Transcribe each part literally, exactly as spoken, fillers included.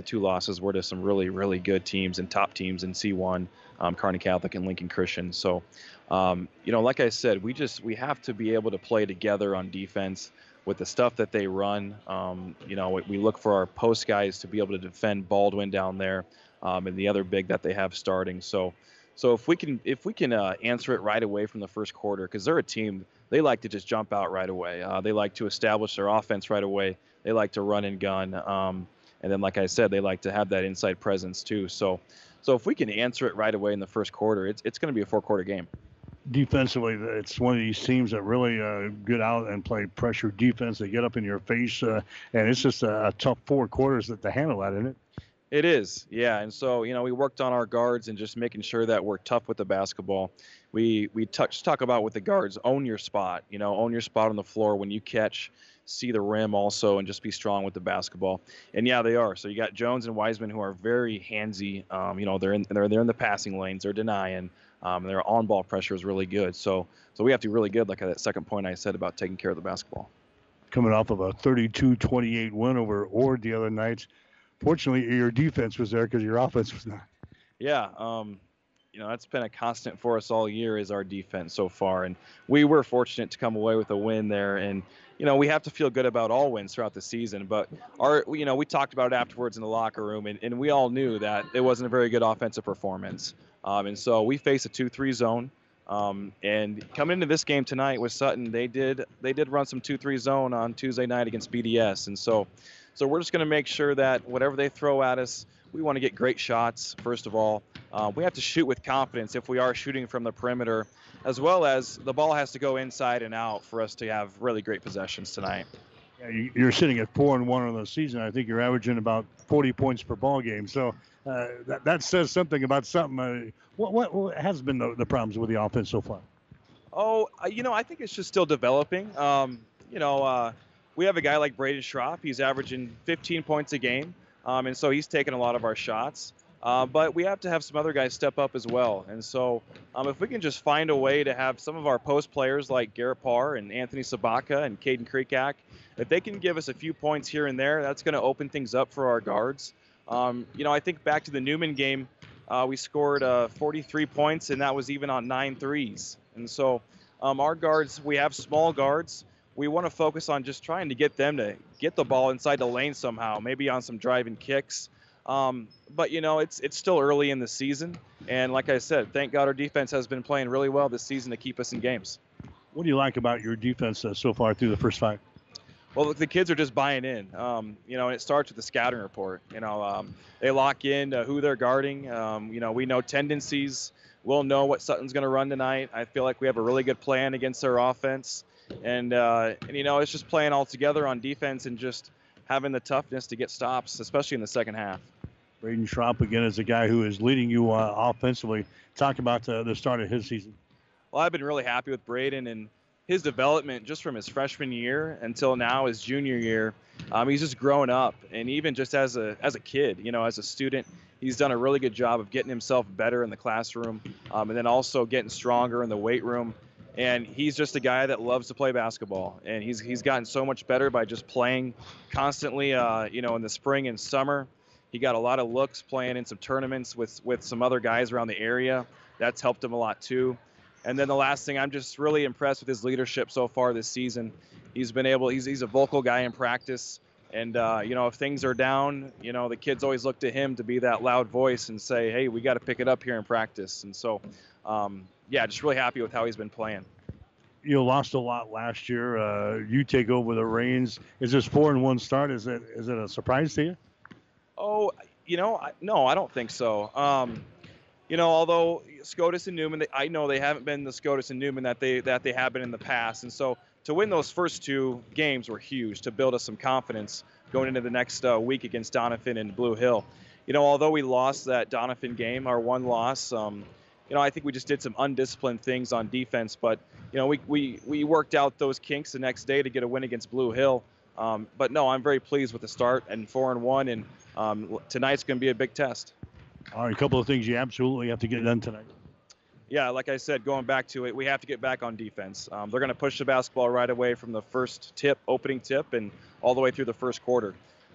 two losses were to some really, really good teams and top teams in C one, um, Kearney Catholic and Lincoln Christian. So, um, you know, like I said, we just we have to be able to play together on defense with the stuff that they run. Um, you know, we, we look for our post guys to be able to defend Baldwin down there, um, and the other big that they have starting. So, so if we can if we can uh, answer it right away from the first quarter, because they're a team, they like to just jump out right away. Uh, they like to establish their offense right away. They like to run and gun. Um, and then, like I said, they like to have that inside presence too. So, so if we can answer it right away in the first quarter, it's it's going to be a four-quarter game. Defensively, it's one of these teams that really uh, get out and play pressure defense. They get up in your face, uh, and it's just a, a tough four quarters that to handle that, isn't it? It is, yeah. And so, you know, we worked on our guards and just making sure that we're tough with the basketball. We we touch talk about with the guards, own your spot. You know, own your spot on the floor when you catch, see the rim also, and just be strong with the basketball. And yeah, they are. So you got Jones and Wiseman who are very handsy. Um, you know, they're in they're they're in the passing lanes, they're denying. Um, their on-ball pressure is really good. So so we have to be really good, like that second point I said about taking care of the basketball. Coming off of a thirty-two twenty-eight win over Ord the other night. Fortunately, your defense was there because your offense was not. Yeah, um, you know, that's been a constant for us all year is our defense so far. And we were fortunate to come away with a win there. And, you know, we have to feel good about all wins throughout the season. But, our, you know, we talked about it afterwards in the locker room, and, and we all knew that it wasn't a very good offensive performance. Um, and so we face a two three zone. Um, and coming into this game tonight with Sutton, they did they did run some two three zone on Tuesday night against B D S. And so so we're just going to make sure that whatever they throw at us, we want to get great shots, first of all. Uh, we have to shoot with confidence if we are shooting from the perimeter, as well as the ball has to go inside and out for us to have really great possessions tonight. Yeah, you're sitting at four and one on the season. I think you're averaging about forty points per ball game. So uh, that, that says something about something. Uh, what, what, what has been the, the problems with the offense so far? Oh, you know, I think it's just still developing. Um, you know, uh, we have a guy like Braden Schroff. He's averaging fifteen points a game, um, and so he's taking a lot of our shots. Uh, but we have to have some other guys step up as well. And so um, if we can just find a way to have some of our post players like Garrett Parr and Anthony Sabaka and Caden Kreekak, if they can give us a few points here and there, that's going to open things up for our guards. Um, you know, I think back to the Newman game, uh, we scored uh, forty-three points, and that was even on nine threes. And so um, our guards, we have small guards. We want to focus on just trying to get them to get the ball inside the lane somehow, maybe on some driving kicks. Um, but, you know, it's it's still early in the season. And like I said, thank God our defense has been playing really well this season to keep us in games. What do you like about your defense uh, so far through the first five? Well, the kids are just buying in, um, you know, and it starts with the scouting report. You know, um, they lock in uh, who they're guarding. Um, you know, we know tendencies. We'll know what Sutton's going to run tonight. I feel like we have a really good plan against their offense. And, uh, and, you know, it's just playing all together on defense and just having the toughness to get stops, especially in the second half. Braden Schropp, again, is a guy who is leading you uh, offensively. Talk about uh, the start of his season. Well, I've been really happy with Braden and his development just from his freshman year until now his junior year. Um, he's just grown up, and even just as a as a kid, you know, as a student, he's done a really good job of getting himself better in the classroom, um, and then also getting stronger in the weight room. And he's just a guy that loves to play basketball, and he's he's gotten so much better by just playing constantly. Uh, you know, in the spring and summer, he got a lot of looks playing in some tournaments with with some other guys around the area. That's helped him a lot too. And then the last thing, I'm just really impressed with his leadership so far this season. He's been able, he's he's a vocal guy in practice. And, uh, you know, if things are down, you know, the kids always look to him to be that loud voice and say, hey, we got to pick it up here in practice. And so, um, yeah, just really happy with how he's been playing. You lost a lot last year. Uh, you take over the reins. Is this four and one start? Is it is it a surprise to you? Oh, you know, I, no, I don't think so. Um, You know, although Scotus and Newman, they, I know they haven't been the Scotus and Newman that they that they have been in the past. And so to win those first two games were huge to build us some confidence going into the next uh, week against Doniphan and Blue Hill. You know, although we lost that Doniphan game, our one loss, um, you know, I think we just did some undisciplined things on defense. But, you know, we, we, we worked out those kinks the next day to get a win against Blue Hill. Um, but, no, I'm very pleased with the start and four and one. And um, tonight's going to be a big test. All right, a couple of things you absolutely have to get done tonight. Yeah, like I said, going back to it, we have to get back on defense. Um, they're going to push the basketball right away from the first tip, opening tip, and all the way through the first quarter.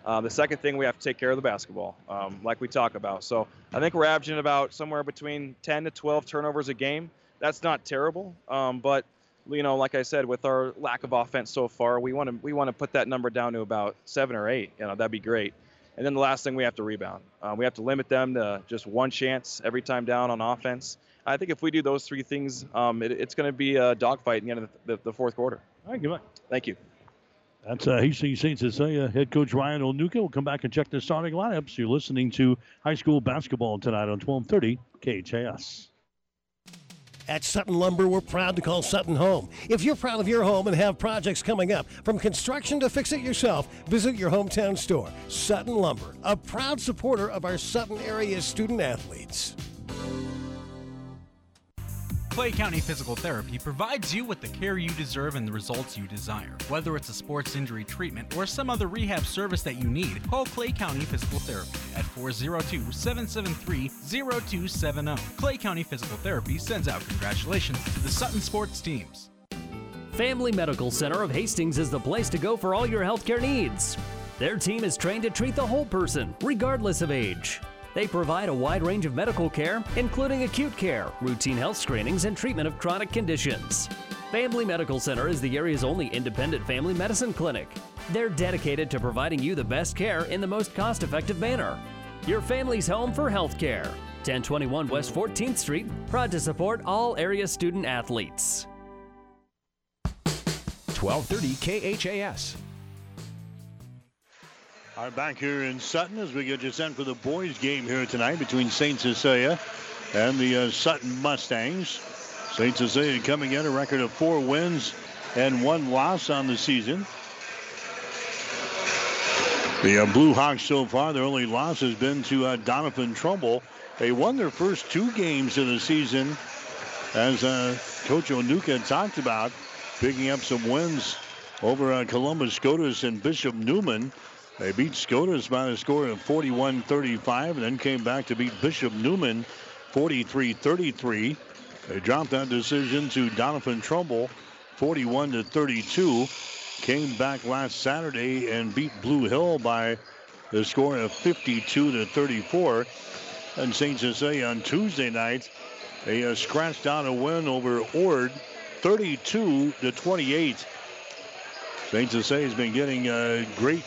Uh, the second thing, we have to take care of the basketball, um, like we talk about. So I think we're averaging about somewhere between ten to twelve turnovers a game. That's not terrible, um, but you know, like I said, with our lack of offense so far, we want to we want to put that number down to about seven or eight. You know, that'd be great. And then the last thing, we have to rebound. Uh, we have to limit them to just one chance every time down on offense. I think if we do those three things, um, it, it's going to be a dogfight in the end of the, the, the fourth quarter. All right, good luck. Thank you. That's uh, Hastings Saint Cecilia head coach Ryan Onuka. We'll come back and check the starting lineups. You're listening to high school basketball tonight on twelve thirty K H A S. At Sutton Lumber, we're proud to call Sutton home. If you're proud of your home and have projects coming up, from construction to fix it yourself, visit your hometown store. Sutton Lumber, a proud supporter of our Sutton area student athletes. Clay County Physical Therapy provides you with the care you deserve and the results you desire. Whether it's a sports injury treatment or some other rehab service that you need, call Clay County Physical Therapy at four oh two, seven seven three, oh two seven oh. Clay County Physical Therapy sends out congratulations to the Sutton sports teams. Family Medical Center of Hastings is the place to go for all your healthcare needs. Their team is trained to treat the whole person, regardless of age. They provide a wide range of medical care, including acute care, routine health screenings, and treatment of chronic conditions. Family Medical Center is the area's only independent family medicine clinic. They're dedicated to providing you the best care in the most cost-effective manner. Your family's home for health care. ten twenty-one West fourteenth Street, proud to support all area student athletes. twelve thirty K H A S. All right, back here in Sutton as we get you sent for the boys game here tonight between Saint Cecilia and the uh, Sutton Mustangs. Saint Cecilia coming in a record of four wins and one loss on the season. The uh, Blue Hawks so far, their only loss has been to uh, Doniphan Trumbull. They won their first two games of the season, as uh, Coach Onuka talked about, picking up some wins over uh, Columbus Scotus and Bishop Neumann. They beat Scotus by a score of forty-one thirty-five and then came back to beat Bishop Neumann forty-three thirty-three. They dropped that decision to Doniphan Trumbull forty-one to thirty-two. Came back last Saturday and beat Blue Hill by the score of fifty-two to thirty-four. And Saint Cecilia on Tuesday night, they uh, scratched out a win over Ord thirty-two to twenty-eight. Saint Cecilia has been getting uh, great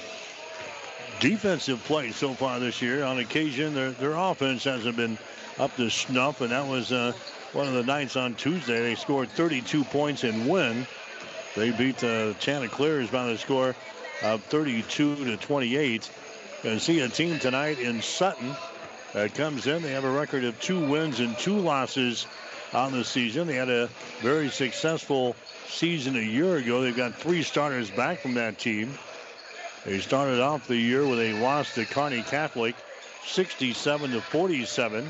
defensive play so far this year. On occasion, their, their offense hasn't been up to snuff, and that was uh, one of the nights on Tuesday. They scored thirty-two points and win. They beat uh, Chanticleers by the score of thirty-two to twenty-eight. And see a team tonight in Sutton that comes in. They have a record of two wins and two losses on the season. They had a very successful season a year ago. They've got three starters back from that team. They started off the year with a loss to Kearney Catholic, sixty-seven to forty-seven.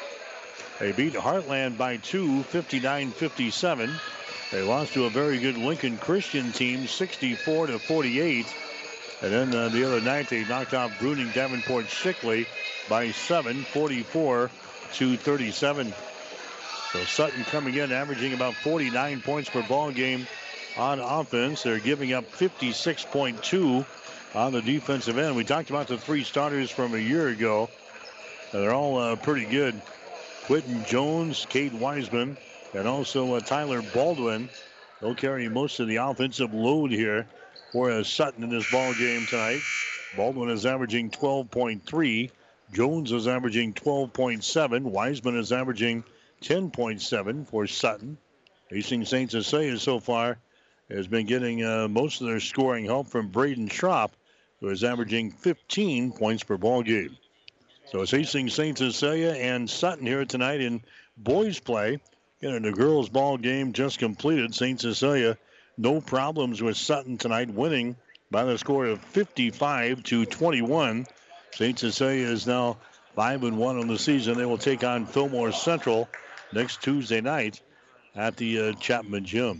They beat Heartland by two, fifty-nine fifty-seven. They lost to a very good Lincoln Christian team, sixty-four to forty-eight. And then uh, the other night they knocked out Bruning Davenport Shickley by seven, forty-four to thirty-seven. So Sutton coming in, averaging about forty-nine points per ball game on offense. They're giving up fifty-six point two on the defensive end. We talked about the three starters from a year ago. They're all uh, pretty good. Quentin Jones, Cade Wiseman, and also uh, Tyler Baldwin. They'll carry most of the offensive load here for uh, Sutton in this ball game tonight. Baldwin is averaging twelve point three. Jones is averaging twelve point seven. Wiseman is averaging ten point seven for Sutton. Hastings Saint Cecilia so far has been getting uh, most of their scoring help from Braden Schropp, who is averaging fifteen points per ball game. So it's Hastings Saint Cecilia and Sutton here tonight in boys play. Again, the girls ball game just completed. Saint Cecilia, no problems with Sutton tonight, winning by the score of fifty-five to twenty-one. Saint Cecilia is now five and one on the season. They will take on Fillmore Central next Tuesday night at the uh, Chapman Gym.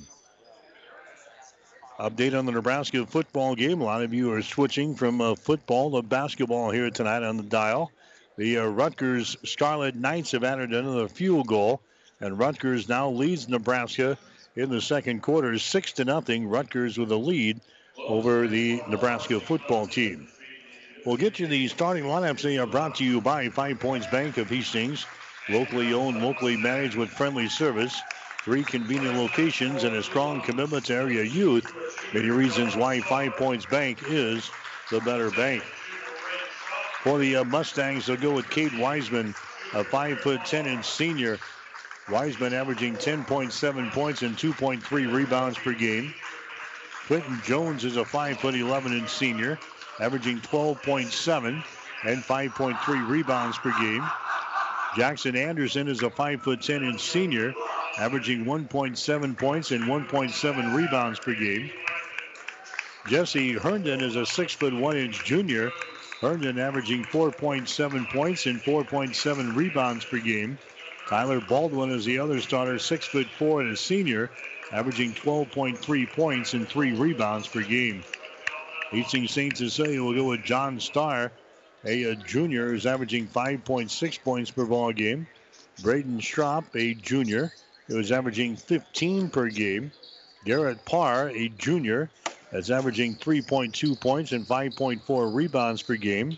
Update on the Nebraska football game. A lot of you are switching from uh, football to basketball here tonight on the dial. The uh, Rutgers Scarlet Knights have entered into the field goal, and Rutgers now leads Nebraska in the second quarter, six to nothing. Rutgers with a lead over the Nebraska football team. We'll get you the starting lineups. They are brought to you by Five Points Bank of Hastings. Locally owned, locally managed with friendly service. Three convenient locations and a strong commitment to area youth. Many reasons why Five Points Bank is the better bank. For the uh, Mustangs, they'll go with Cade Wiseman, a five foot ten inch senior. Wiseman averaging ten point seven points and two point three rebounds per game. Quentin Jones is a five foot eleven inch senior, averaging twelve point seven and five point three rebounds per game. Jackson Anderson is a five foot ten inch senior, averaging one point seven points and one point seven rebounds per game. Jesse Herndon is a six foot one inch junior. Herndon averaging four point seven points and four point seven rebounds per game. Tyler Baldwin is the other starter, six foot four and a senior, averaging twelve point three points and three rebounds per game. Hastings Saint Cecilia will go with John Starr, a, a junior who's averaging five point six points per ball game. Braden Schropp, a junior, who is averaging fifteen per game. Garrett Parr, a junior, that's averaging three point two points and five point four rebounds per game.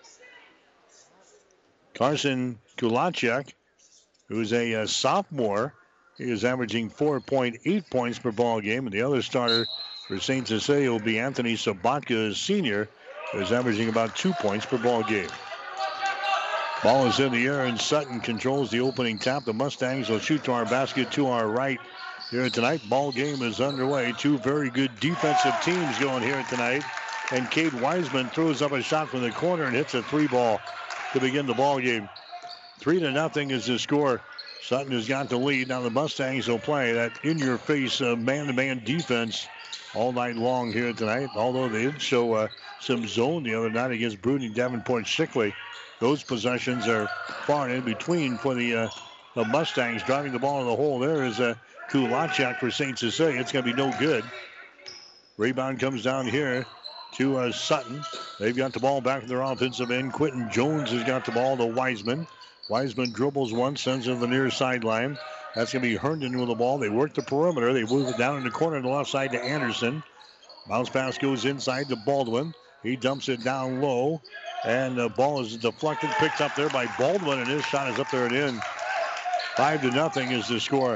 Carson Kulacek, who's a, a sophomore, he is averaging four point eight points per ball game. And the other starter for Saint Cecilia will be Anthony Sabatka, a senior, who is averaging about two points per ball game. Ball is in the air, and Sutton controls the opening tap. The Mustangs will shoot to our basket to our right here tonight. Ball game is underway. Two very good defensive teams going here tonight. And Cade Wiseman throws up a shot from the corner and hits a three ball to begin the ball game. Three to nothing is the score. Sutton has got the lead. Now the Mustangs will play that in-your-face uh, man-to-man defense all night long here tonight. Although they did show uh, some zone the other night against Bruning Davenport Shickley. Those possessions are far and in between for the, uh, the Mustangs. Driving the ball in the hole there is uh, Kulacek for Saint Cecilia. It's going to be no good. Rebound comes down here to uh, Sutton. They've got the ball back in their offensive end. Quentin Jones has got the ball to Wiseman. Wiseman dribbles one, sends it to the near sideline. That's going to be Herndon with the ball. They work the perimeter. They move it down in the corner on the left side to Anderson. Bounce pass goes inside to Baldwin. He dumps it down low. And the ball is deflected, picked up there by Baldwin, and his shot is up there and in. Five to nothing is the score.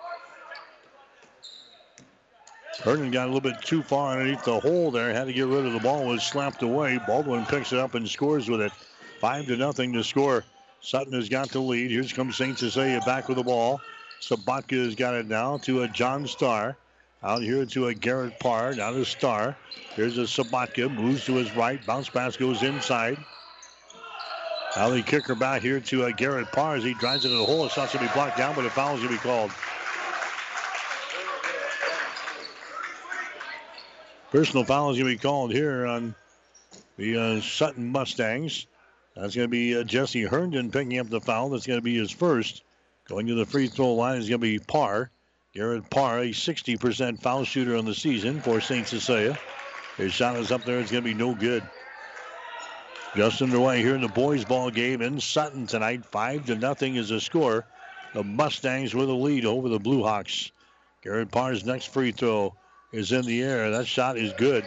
Herndon got a little bit too far underneath the hole there. Had to get rid of the ball. Was slapped away. Baldwin picks it up and scores with it. Five to nothing to score. Sutton has got the lead. Here comes Saint Cecilia back with the ball. Sabatka has got it now to a John Starr. Out here to a Garrett Parr. Now to Starr. Here's a Sabatka. Moves to his right. Bounce pass goes inside. Now they kick her back here to a Garrett Parr as he drives it into the hole. The shot's going to be blocked down, but a foul's going to be called. Personal foul is going to be called here on the uh, Sutton Mustangs. That's going to be uh, Jesse Herndon picking up the foul. That's going to be his first. Going to the free throw line is going to be Parr. Garrett Parr, a sixty percent foul shooter on the season for Saint Cecilia. His shot is up there. It's going to be no good. Just underway here in the boys' ball game in Sutton tonight. Five to nothing is the score. The Mustangs with a lead over the Blue Hawks. Garrett Parr's next free throw is in the air. That shot is good.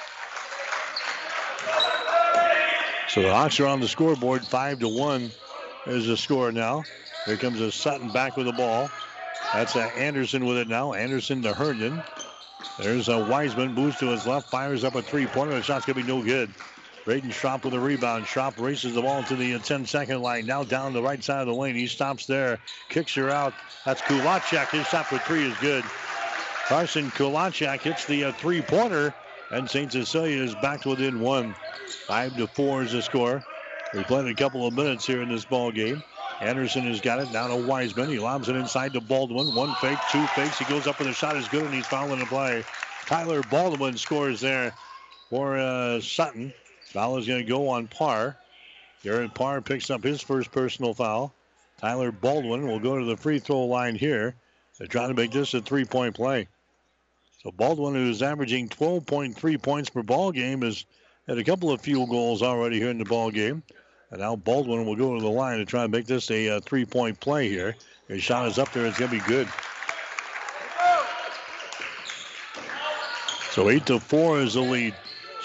So the Hawks are on the scoreboard. Five to one is the score now. Here comes a Sutton back with the ball. That's uh, Anderson with it now. Anderson to Herndon. There's a Wiseman. Moves to his left. Fires up a three-pointer. The shot's going to be no good. Braden Schropp with a rebound. Schropp races the ball to the ten-second line. Now down the right side of the lane. He stops there. Kicks her out. That's Kulacek. His shot for three is good. Carson Kulacek hits the uh, three-pointer. And Saint Cecilia is back within one. Five to four is the score. We've played a couple of minutes here in this ball game. Anderson has got it down to Wiseman. He lobs it inside to Baldwin. One fake, two fakes. He goes up with a shot is good, and he's fouling the play. Tyler Baldwin scores there for uh, Sutton. Foul is going to go on Parr. Garrett Parr picks up his first personal foul. Tyler Baldwin will go to the free throw line here. They're trying to make this a three-point play. So Baldwin, who's averaging twelve point three points per ball game, has had a couple of field goals already here in the ball game. And now Baldwin will go to the line to try and make this a uh, three-point play here. His shot is up there. It's going to be good. So eight to four is the lead.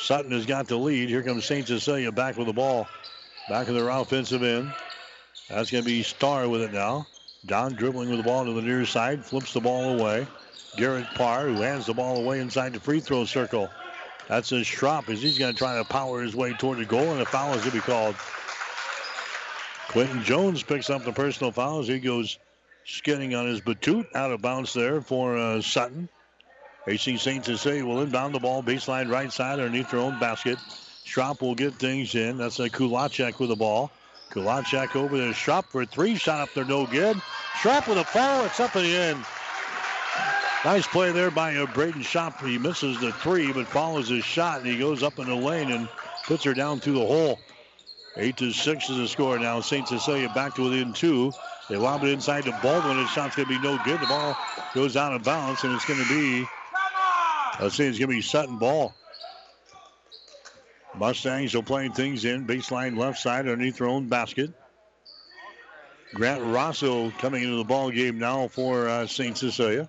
Sutton has got the lead. Here comes Saint Cecilia back with the ball. Back of their offensive end. That's going to be Starr with it now. Don dribbling with the ball to the near side. Flips the ball away. Garrett Parr, who hands the ball away inside the free throw circle. That's his Schropp as he's going to try to power his way toward the goal, and a foul is going to be called. Quentin Jones picks up the personal foul as he goes skidding on his batoot. Out of bounds there for uh, Sutton. Hastings Saint Cecilia will inbound the ball baseline right side underneath their own basket. Schropp will get things in. That's a Kulacek with the ball. Kulacek over to Schropp for three. Shot up there, no good. Schropp with a foul. It's up in the end. Nice play there by uh, Braden Schropp. He misses the three, but follows his shot, and he goes up in the lane and puts her down through the hole. Eight to six is the score now. Saint Cecilia back to within two. They lob it inside to Baldwin. His shot's going to be no good. The ball goes out of bounds, and it's going to be, let's say it's going to be Sutton ball. Mustangs are playing things in. Baseline left side underneath their own basket. Grant Rosso coming into the ball game now for uh, Saint Cecilia.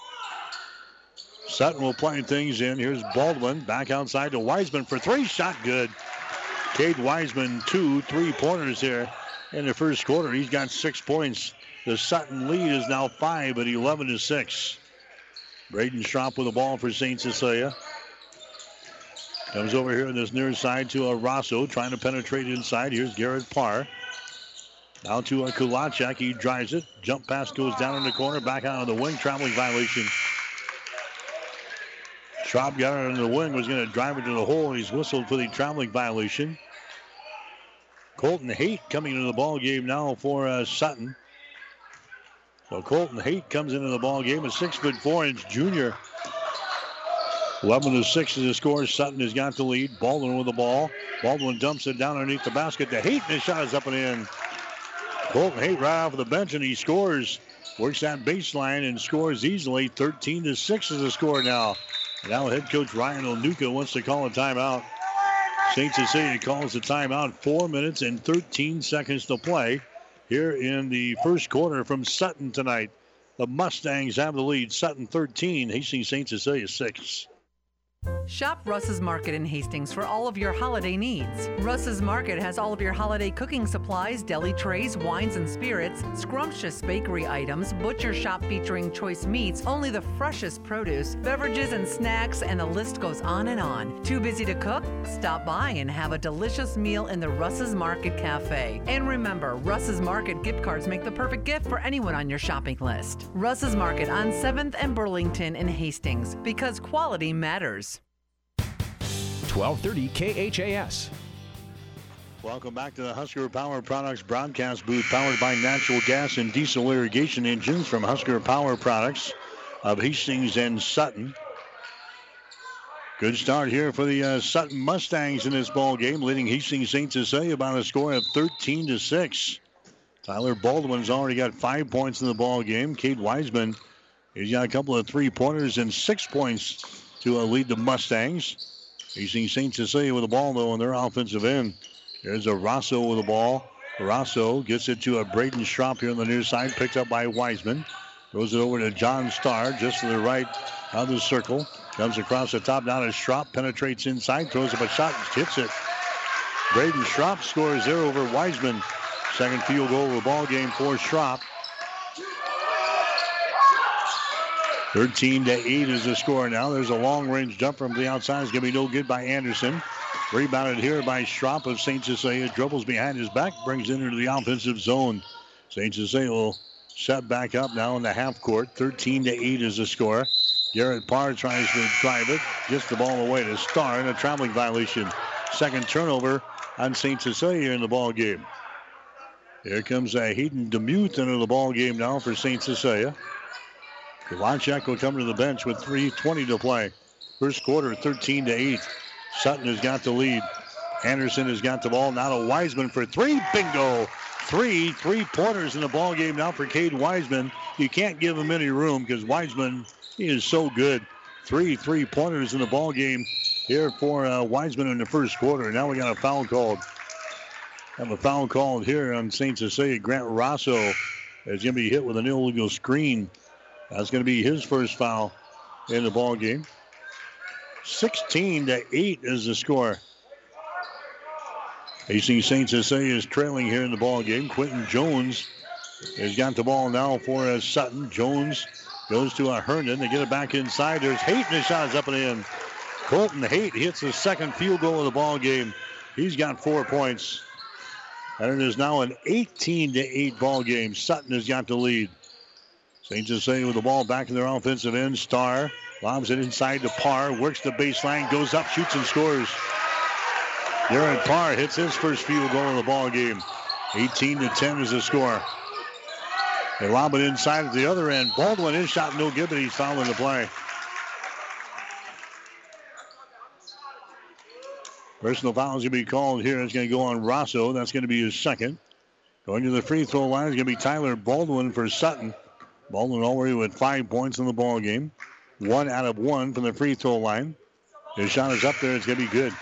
Sutton will play things in. Here's Baldwin back outside to Wiseman for three. Shot good. Cade Wiseman, two three-pointers here in the first quarter. He's got six points. The Sutton lead is now five at eleven to six. Braden Schropp with the ball for Saint Cecilia. Comes over here on this near side to a Rosso trying to penetrate inside. Here's Garrett Parr. Now to a Kulacek. He drives it. Jump pass goes down in the corner. Back out on the wing. Traveling violation. Schropp got it on the wing. Was going to drive it to the hole. He's whistled for the traveling violation. Colton Haight coming into the ball game now for uh, Sutton. So Colton Haight comes into the ball game. A six foot four inch junior. eleven to six is the score. Sutton has got the lead. Baldwin with the ball. Baldwin dumps it down underneath the basket to Haight, and his shot is up and in. Colton Haight right off the bench, and he scores. Works that baseline and scores easily. thirteen to six is the score now. Now head coach Ryan Onuka wants to call a timeout. Saint Cecilia calls the timeout. Four minutes and thirteen seconds to play here in the first quarter from Sutton tonight. The Mustangs have the lead. Sutton thirteen, Hastings Saint Cecilia six. Shop Russ's Market in Hastings for all of your holiday needs. Russ's Market has all of your holiday cooking supplies, deli trays, wines and spirits, scrumptious bakery items, butcher shop featuring choice meats, only the freshest produce, beverages and snacks, and the list goes on and on. Too busy to cook? Stop by and have a delicious meal in the Russ's Market Cafe. And remember, Russ's Market gift cards make the perfect gift for anyone on your shopping list. Russ's Market on seventh and Burlington in Hastings, because quality matters. twelve thirty K H A S. Welcome back to the Husker Power Products broadcast booth, powered by natural gas and diesel irrigation engines from Husker Power Products of Hastings and Sutton. Good start here for the uh, Sutton Mustangs in this ball game, leading Hastings Saint Cecilia by a score of thirteen to six. Tyler Baldwin's already got five points in the ball game. Cade Wiseman, he's got a couple of three-pointers and six points to uh, lead the Mustangs. Hastings Saint Cecilia with the ball, though, on their offensive end. There's a Rosso with the ball. Rosso gets it to a Braden Schropp here on the near side, picked up by Wiseman. Throws it over to John Starr, just to the right of the circle. Comes across the top, down to Schropp, penetrates inside, throws up a shot, hits it. Braden Schropp scores there over Wiseman. Second field goal of the ball game for Schropp. thirteen to eight is the score now. There's a long-range jump from the outside. It's going to be no good by Anderson. Rebounded here by Schropp of Saint Cecilia. Dribbles behind his back, brings it into the offensive zone. Saint Cecilia will set back up now in the half court. thirteen to eight is the score. Garrett Parr tries to drive it. Gets the ball away to Starr, and a traveling violation. Second turnover on Saint Cecilia in the ball game. Here comes uh, Hayden DeMuth into the ball game now for Saint Cecilia. Kulacek will come to the bench with three twenty to play. First quarter, thirteen to eight. Sutton has got the lead. Anderson has got the ball. Now to Wiseman for three. Bingo! Three three-pointers in the ball game now for Cade Wiseman. You can't give him any room because Wiseman, he is so good. Three three-pointers in the ball game here for uh, Wiseman in the first quarter. Now we got a foul called. Have a foul called here on Saint Cecilia. Grant Rosso is going to be hit with an illegal screen. That's going to be his first foul in the ball game. sixteen to eight is the score. Hastings Saint Cecilia is trailing here in the ball game. Quentin Jones has got the ball now for uh, Sutton. Jones goes to uh, Herndon. They get it back inside. There's Haight, and his shot is up and in. Colton Haight hits the second field goal of the ball game. He's got four points. And it is now an eighteen to eight ball game. Sutton has got the lead. Saint Cecilia with the ball back in their offensive end. Starr lobs it inside to Parr. Works the baseline. Goes up, shoots, and scores. Darren Parr hits his first field goal of the ball game. eighteen to ten is the score. They lob it inside at the other end. Baldwin, his shot no good, but he's fouling the play. Personal foul is going to be called here. It's going to go on Rosso. That's going to be his second. Going to the free throw line is going to be Tyler Baldwin for Sutton. Baldwin already with five points in the ball game. One out of one from the free throw line. His shot is up there. It's going to be good.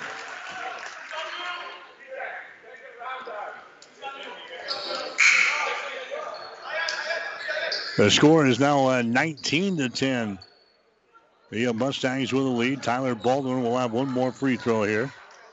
The score is now uh, nineteen to ten. The uh, Mustangs with the lead. Tyler Baldwin will have one more free throw here.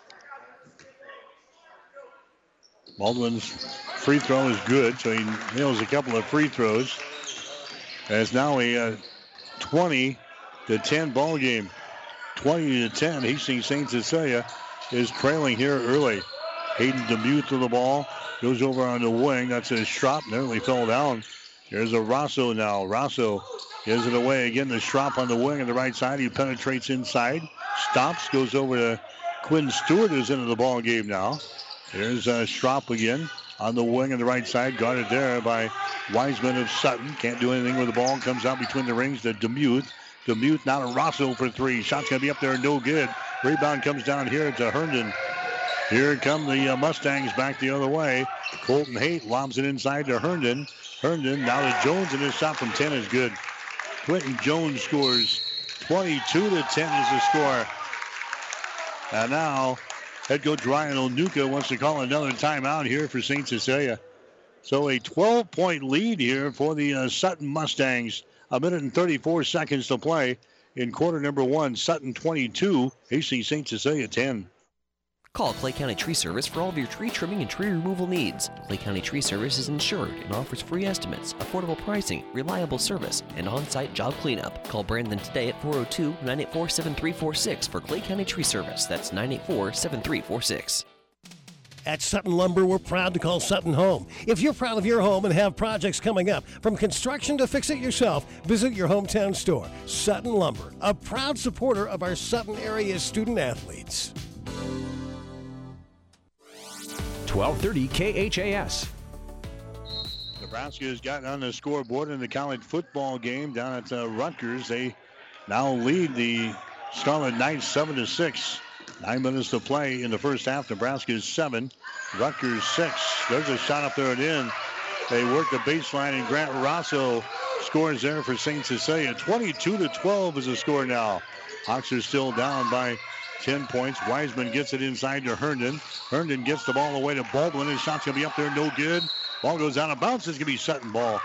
Baldwin's free throw is good, so he nails a couple of free throws. And it's now a uh, twenty to ten ball game. twenty to ten. Hastings Saint Cecilia is trailing here early. Hayden Demuth with the ball. Goes over on the wing. That's a Schropp. Nearly fell down. Here's a Rosso now. Rosso gives it away again to Schropp on the wing on the right side. He penetrates inside. Stops. Goes over to Quinn Stewart, who's into the ball game now. Here's uh, Schropp again on the wing on the right side. Guarded there by Wiseman of Sutton. Can't do anything with the ball. Comes out between the rings to Demuth. Demuth now to Rosso for three. Shot's going to be up there. No good. Rebound comes down here to Herndon. Here come the uh, Mustangs back the other way. Colton Haight lobs it inside to Herndon. Herndon now to Jones, and his shot from ten is good. Quentin Jones scores. twenty-two to ten is the score. And now head coach Ryan Onuka wants to call another timeout here for Saint Cecilia. So a twelve-point lead here for the uh, Sutton Mustangs. A minute and thirty-four seconds to play in quarter number one. Sutton twenty-two, Hastings Saint Cecilia ten. Call Clay County Tree Service for all of your tree trimming and tree removal needs. Clay County Tree Service is insured and offers free estimates, affordable pricing, reliable service, and on-site job cleanup. Call Brandon today at four oh two, nine eight four, seven three four six for Clay County Tree Service. That's nine eight four, seven three four six. At Sutton Lumber, we're proud to call Sutton home. If you're proud of your home and have projects coming up, from construction to fix it yourself, visit your hometown store. Sutton Lumber, a proud supporter of our Sutton area student athletes. twelve thirty K H A S. Nebraska has gotten on the scoreboard in the college football game down at uh, Rutgers. They now lead the Scarlet Knights seven to six. Nine minutes to play in the first half. Nebraska is seven, Rutgers six. There's a shot up there and in. They work the baseline, and Grant Rosso scores there for Saint Cecilia. twenty-two to twelve is the score now. Hawks are still down by ten points. Wiseman gets it inside to Herndon. Herndon gets the ball away to Baldwin. His shot's going to be up there, no good. Ball goes out of bounds. It's going to be Sutton ball.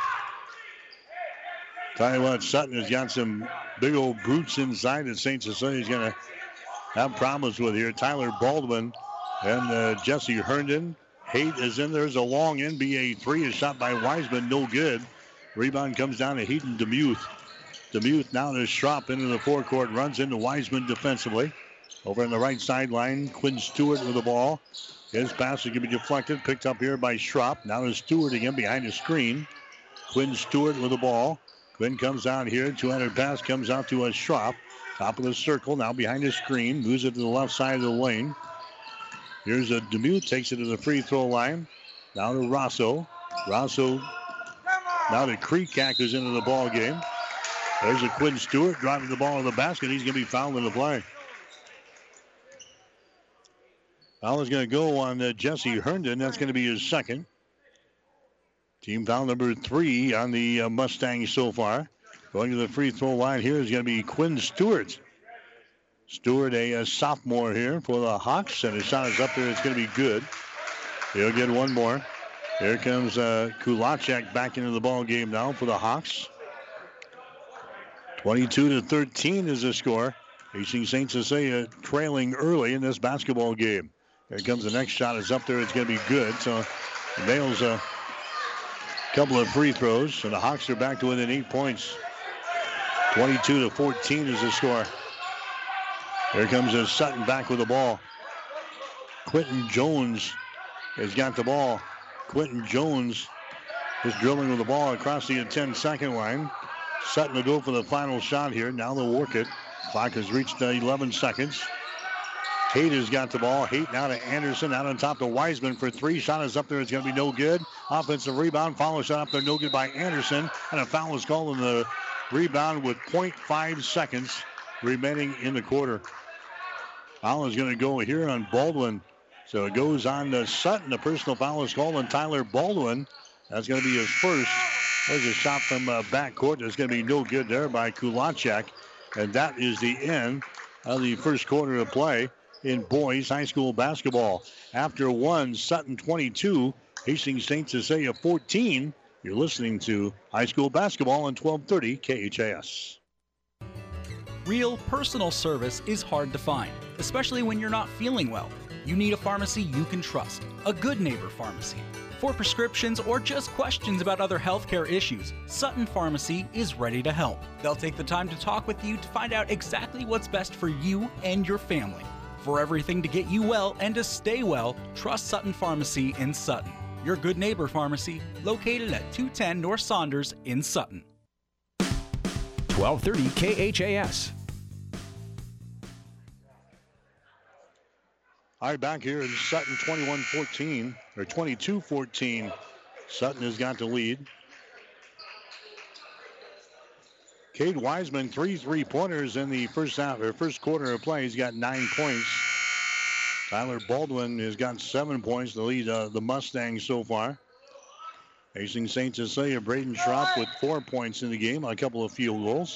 Tell you what, Sutton has got some big old brutes inside that Saint Cecilia's going to have problems with here. Tyler Baldwin and uh, Jesse Herndon. Haight is in there. There's a long N B A three. Is shot by Wiseman, no good. Rebound comes down to Hayden Demuth. Demuth now to Schropp into the forecourt. Runs into Wiseman defensively. Over on the right sideline, Quinn Stewart with the ball. His pass is going to be deflected. Picked up here by Schropp. Now is Stewart again behind the screen. Quinn Stewart with the ball. Quinn comes out here. two-handed pass comes out to a Schropp. Top of the circle. Now behind the screen. Moves it to the left side of the lane. Here's a Demuth. Takes it to the free throw line. Now to Rosso. Rosso. Now to Kreekak, who's into the ball game. There's a Quinn Stewart driving the ball in the basket. He's going to be fouled in the play. Foul is going to go on uh, Jesse Herndon. That's going to be his second. Team foul number three on the uh, Mustangs so far. Going to the free throw line here is going to be Quinn Stewart. Stewart, a, a sophomore here for the Hawks, and his shot is up there. It's going to be good. He'll get one more. Here comes uh, Kulacek back into the ball game now for the Hawks. twenty-two to thirteen is the score. Hastings Saint Cecilia trailing early in this basketball game. Here comes the next shot. It's up there. It's going to be good. So it nails a couple of free throws. So the Hawks are back to within eight points. twenty-two to fourteen is the score. Here comes a Sutton back with the ball. Quentin Jones has got the ball. Quentin Jones is dribbling with the ball across the ten-second line. Sutton will go for the final shot here. Now they'll work it. Clock has reached uh, eleven seconds. Haight has got the ball. Haight now to Anderson. Out on top to Wiseman for three. Shot is up there. It's going to be no good. Offensive rebound. Follow shot up there. No good by Anderson. And a foul is called on the rebound with point five seconds remaining in the quarter. Foul is going to go here on Baldwin. So it goes on to Sutton. The personal foul is called on Tyler Baldwin. That's going to be his first. There's a shot from uh, backcourt. There's going to be no good there by Kulachek. And that is the end of the first quarter of play in boys high school basketball. After one, Sutton twenty-two, Hastings Saint Cecilia fourteen. You're listening to high school basketball on twelve thirty K H A S. Real personal service is hard to find, especially when you're not feeling well. You need a pharmacy you can trust, a Good Neighbor Pharmacy. For prescriptions or just questions about other healthcare issues, Sutton Pharmacy is ready to help. They'll take the time to talk with you to find out exactly what's best for you and your family. For everything to get you well and to stay well, trust Sutton Pharmacy in Sutton. Your Good Neighbor Pharmacy, located at two ten North Saunders in Sutton. twelve thirty K H A S. All right, back here in Sutton twenty-one fourteen, or twenty-two fourteen. Sutton has got the lead. Cade Wiseman, three three-pointers in the first half, or first quarter of play. He's got nine points. Tyler Baldwin has got seven points to lead uh, the Mustangs so far. Hastings Saint Cecilia, Braden Schropp with four points in the game, a couple of field goals.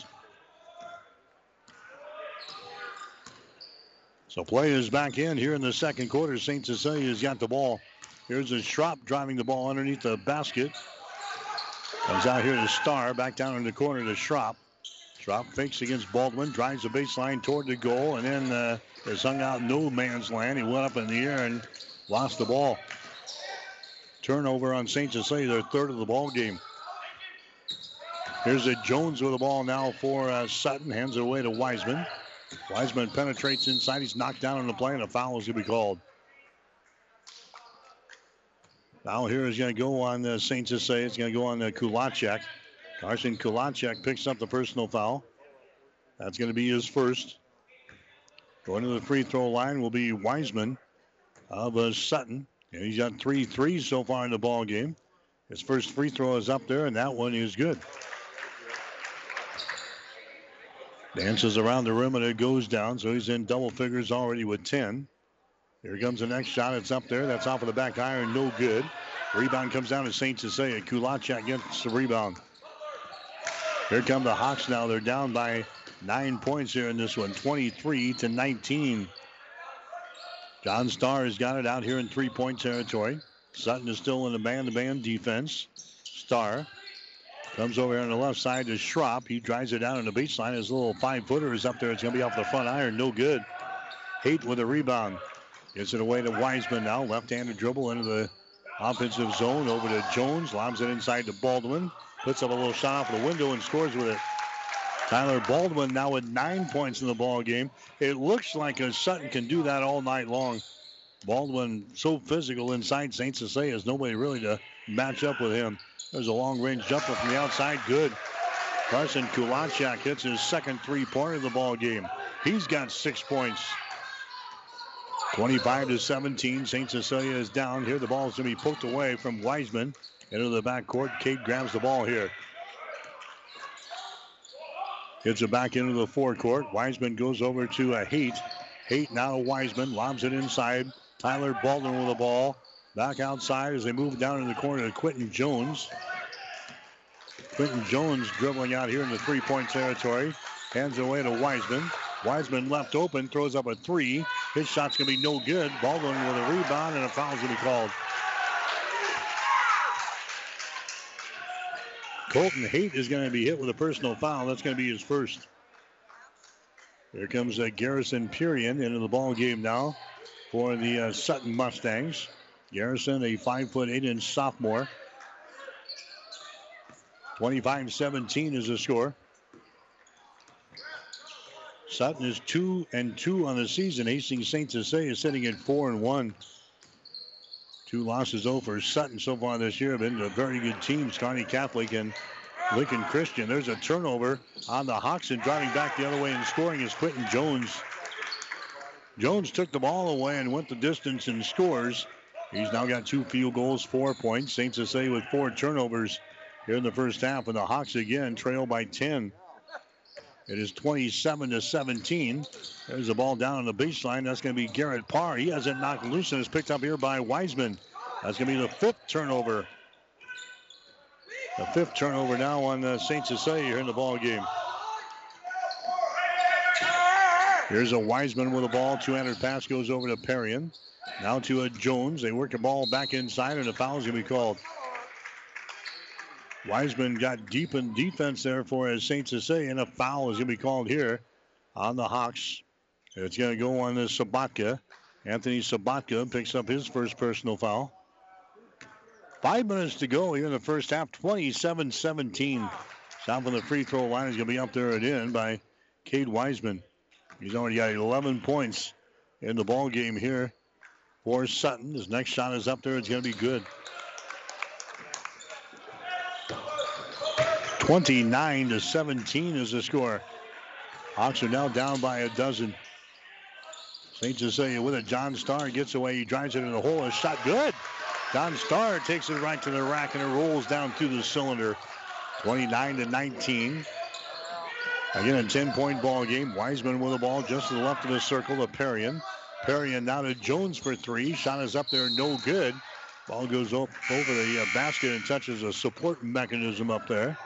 So play is back in here in the second quarter. Saint Cecilia's got the ball. Here's a Schropp driving the ball underneath the basket. Comes out here to Starr, back down in the corner to Schropp. Schropp fakes against Baldwin, drives the baseline toward the goal, and then uh, is hung out no man's land. He went up in the air and lost the ball. Turnover on Saint Cecilia, their third of the ball game. Here's a Jones with the ball now for uh, Sutton, hands it away to Wiseman. Wiseman penetrates inside. He's knocked down on the play, and a foul is going to be called. Foul here is going to go on uh, Saint Cecilia. It's going to go on uh, Kulachek. Carson Kulachek picks up the personal foul. That's going to be his first. Going to the free throw line will be Wiseman of uh, Sutton. And he's got three threes so far in the ball game. His first free throw is up there, and that one is good. Dances around the rim, and it goes down, so he's in double figures already with ten. Here comes the next shot. It's up there. That's off of the back iron. No good. Rebound comes down to Saint Cecilia. Kulachek gets the rebound. Here come the Hawks now. They're down by nine points here in this one, twenty-three to nineteen. John Starr has got it out here in three-point territory. Sutton is still in the man-to-man defense. Starr comes over here on the left side to Schropp. He drives it down on the baseline. His little five-footer is up there. It's going to be off the front iron. No good. Haight with a rebound. Gets it away to Wiseman now. Left-handed dribble into the offensive zone. Over to Jones. Lobs it inside to Baldwin. Puts up a little shot off the window and scores with it. Tyler Baldwin now with nine points in the ball game. It looks like a Sutton can do that all night long. Baldwin so physical inside Saint Cecilia. There's nobody really to match up with him. There's a long-range jumper from the outside. Good. Carson Kulachek hits his second three-pointer of the ball game. He's got six points. twenty-five to seventeen. Saint Cecilia is down here. The ball is going to be poked away from Wiseman into the backcourt. Cade grabs the ball here. Gets it back into the forecourt. Wiseman goes over to a Haight. Haight now to Wiseman. Lobs it inside. Tyler Baldwin with the ball. Back outside as they move down in the corner to Quentin Jones. Quentin Jones dribbling out here in the three-point territory. Hands it away to Wiseman. Wiseman left open, throws up a three. His shot's going to be no good. Baldwin with a rebound, and a foul's going to be called. Colton Haight is going to be hit with a personal foul. That's going to be his first. Here comes uh, Garrison Purian into the ball game now for the uh, Sutton Mustangs. Garrison, a five foot eight inch sophomore. twenty-five seventeen is the score. Sutton is two and two on the season. Hastings Saint Cecilia is sitting at four and one. Two losses though for Sutton so far this year. Have been a very good teams, Kearney Catholic and Lincoln Christian. There's a turnover on the Hawks, and driving back the other way and scoring is Quentin Jones. Jones took the ball away and went the distance and scores. He's now got two field goals, four points. Saint Cecilia with four turnovers here in the first half, and the Hawks again trail by ten. It is twenty-seven to seventeen. There's the ball down on the baseline. That's going to be Garrett Parr. He has it knocked loose and is picked up here by Wiseman. That's going to be the fifth turnover. The fifth turnover now on uh, Saint Cecilia here in the ball game. Here's a Wiseman with the ball. Two-handed pass goes over to Perrion. Now to a Jones. They work the ball back inside, and a foul is going to be called. Wiseman got deep in defense there for as Saint Cecilia, and a foul is going to be called here on the Hawks. It's going to go on to Sabatka. Anthony Sabatka picks up his first personal foul. Five minutes to go here in the first half, twenty-seven seventeen. Shot from the free throw line is going to be up there and in by Cade Wiseman. He's already got eleven points in the ball game here for Sutton. His next shot is up there. It's going to be good. twenty-nine to seventeen is the score. Hawks are now down by a dozen. Saint Cecilia with it. John Starr gets away. He drives it in the hole. A shot good. John Starr takes it right to the rack, and it rolls down through the cylinder. twenty-nine to nineteen. Again, a ten-point ball game. Wiseman with the ball just to the left of the circle to Perrion. Perrion now to Jones for three. Shot is up there, no good. Ball goes up over the uh, basket and touches a support mechanism up there.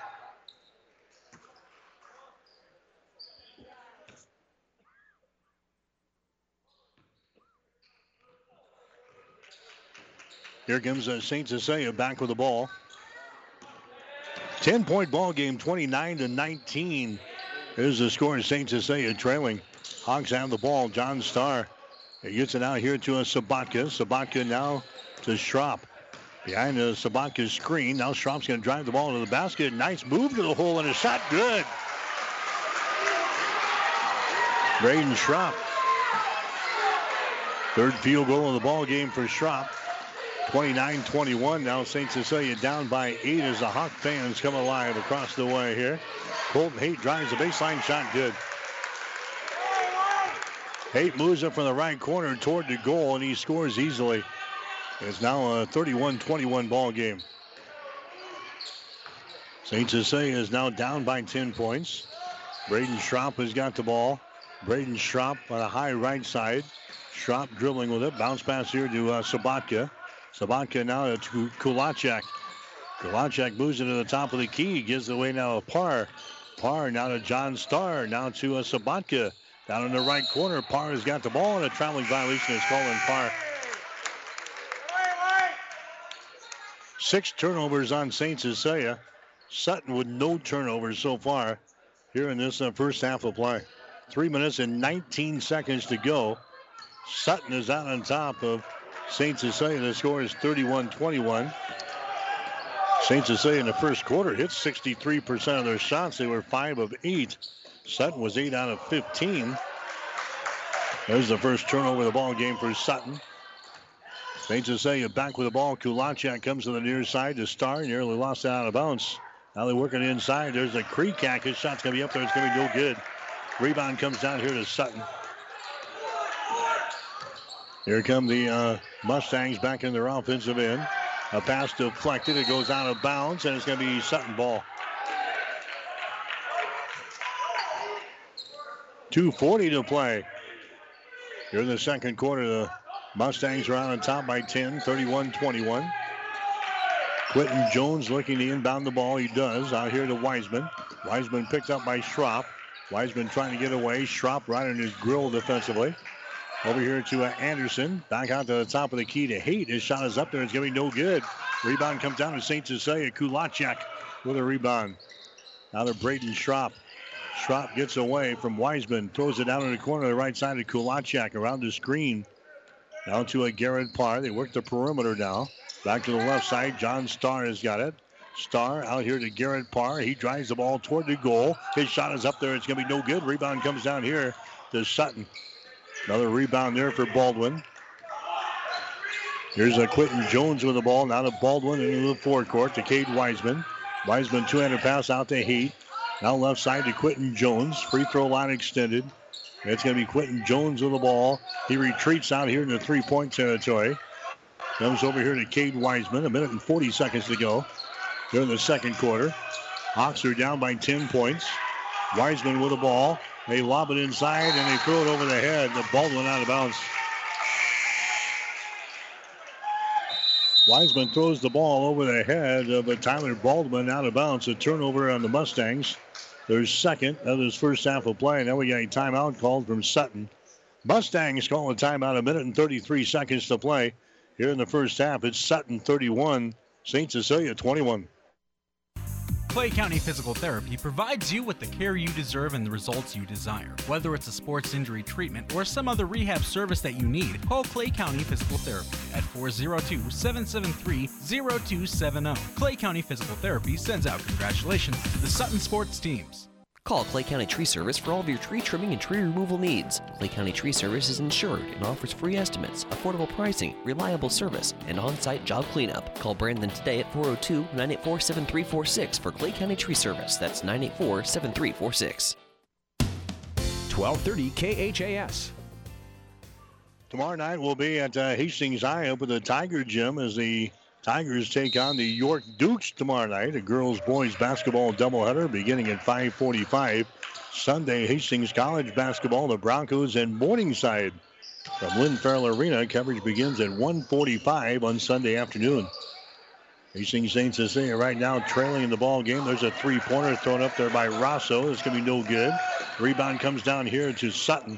Here comes uh, Saint Cecilia back with the ball. ten-point ball game, twenty-nine to nineteen. Here's the score in Saint Cecilia trailing. Hawks have the ball. John Starr. He gets it out here to a Sabatka. Sabatka now to Schropp. Behind the Sabatka's screen. Now Schropp's going to drive the ball into the basket. Nice move to the hole and a shot good. Braden Schropp. Third field goal of the ball game for Schropp. twenty-nine twenty-one. Now Saint Cecilia down by eight as the Hawk fans come alive across the way here. Colton Haight drives the baseline shot good. Haight moves it from the right corner toward the goal, and he scores easily. It's now a thirty-one twenty-one ball game. Saint Cecilia is now down by ten points. Braden Schropp has got the ball. Braden Schropp on a high right side. Schropp dribbling with it. Bounce pass here to uh, Sabatka. Sabatka now to Kulachek. Kulachek moves into the top of the key. Gives away now to Parr. Parr now to John Starr. Now to uh, Sabatka. Down in the right corner. Parr has got the ball, and a traveling violation is called on Parr. Six turnovers on Saint Cecilia. Sutton with no turnovers so far here in this uh, first half of play. Three minutes and nineteen seconds to go. Sutton is out on top of Saint Cecilia. The score is thirty-one twenty-one. Saint Cecilia in the first quarter hit sixty-three percent of their shots. They were five of eight. Sutton was eight out of fifteen. There's the first turnover of the ball game for Sutton. Saint Cecilia back with the ball. Kulachek comes to the near side to Starr. Nearly lost it out of bounds. Now they're working inside. There's a Kreekak. His shot's going to be up there. It's going to be no good. Rebound comes down here to Sutton. Here come the uh, Mustangs back in their offensive end. A pass deflected. It goes out of bounds, and it's going to be Sutton ball. two forty to play. Here in the second quarter, the Mustangs are out on top by ten, thirty-one twenty-one. Quentin Jones looking to inbound the ball. He does. Out here to Wiseman. Wiseman picked up by Schropp. Wiseman trying to get away. Schropp right in his grill defensively. Over here to uh, Anderson. Back out to the top of the key to Haight. His shot is up there. It's going to be no good. Rebound comes down to Saint Cecilia. Kulachek with a rebound. Now they're Braden Schropp. Schropp gets away from Wiseman, throws it down in the corner of the right side of Kulachak around the screen. Down to a Garrett Parr. They work the perimeter now. Back to the left side. John Starr has got it. Starr out here to Garrett Parr. He drives the ball toward the goal. His shot is up there. It's going to be no good. Rebound comes down here to Sutton. Another rebound there for Baldwin. Here's a Quentin Jones with the ball. Now to Baldwin into the forecourt to Cade Wiseman. Wiseman two-handed pass out to Heat. Now left side to Quentin Jones. Free throw line extended. It's going to be Quentin Jones with the ball. He retreats out here in the three-point territory. Comes over here to Cade Wiseman. A minute and forty seconds to go here in the second quarter. Hawks are down by ten points. Wiseman with the ball. They lob it inside and they throw it over the head. The Baldwin out of bounds. Wiseman throws the ball over the head of Tyler Baldwin out of bounds. A turnover on the Mustangs. Their second of this first half of play. Now we got a timeout called from Sutton. Mustangs call a timeout, a minute and thirty-three seconds to play. Here in the first half, it's Sutton thirty-one, Saint Cecilia twenty-one. Clay County Physical Therapy provides you with the care you deserve and the results you desire. Whether it's a sports injury treatment or some other rehab service that you need, call Clay County Physical Therapy at four oh two, seven seven three, oh two seven oh. Clay County Physical Therapy sends out congratulations to the Sutton sports teams. Call Clay County Tree Service for all of your tree trimming and tree removal needs. Clay County Tree Service is insured and offers free estimates, affordable pricing, reliable service, and on-site job cleanup. Call Brandon today at four oh two, nine eight four, seven three four six for Clay County Tree Service. That's nine eight four, seven three four six. twelve thirty K H A S. Tomorrow night we'll be at uh, Hastings High up at the Tiger Gym as the Tigers take on the York Dukes tomorrow night. A girls-boys basketball doubleheader beginning at five forty-five. Sunday, Hastings College basketball, the Broncos and Morningside. From Lynn Farrell Arena, coverage begins at one forty-five on Sunday afternoon. Hastings Saint Cecilia right now trailing in the ball game. There's a three-pointer thrown up there by Rosso. It's going to be no good. Rebound comes down here to Sutton.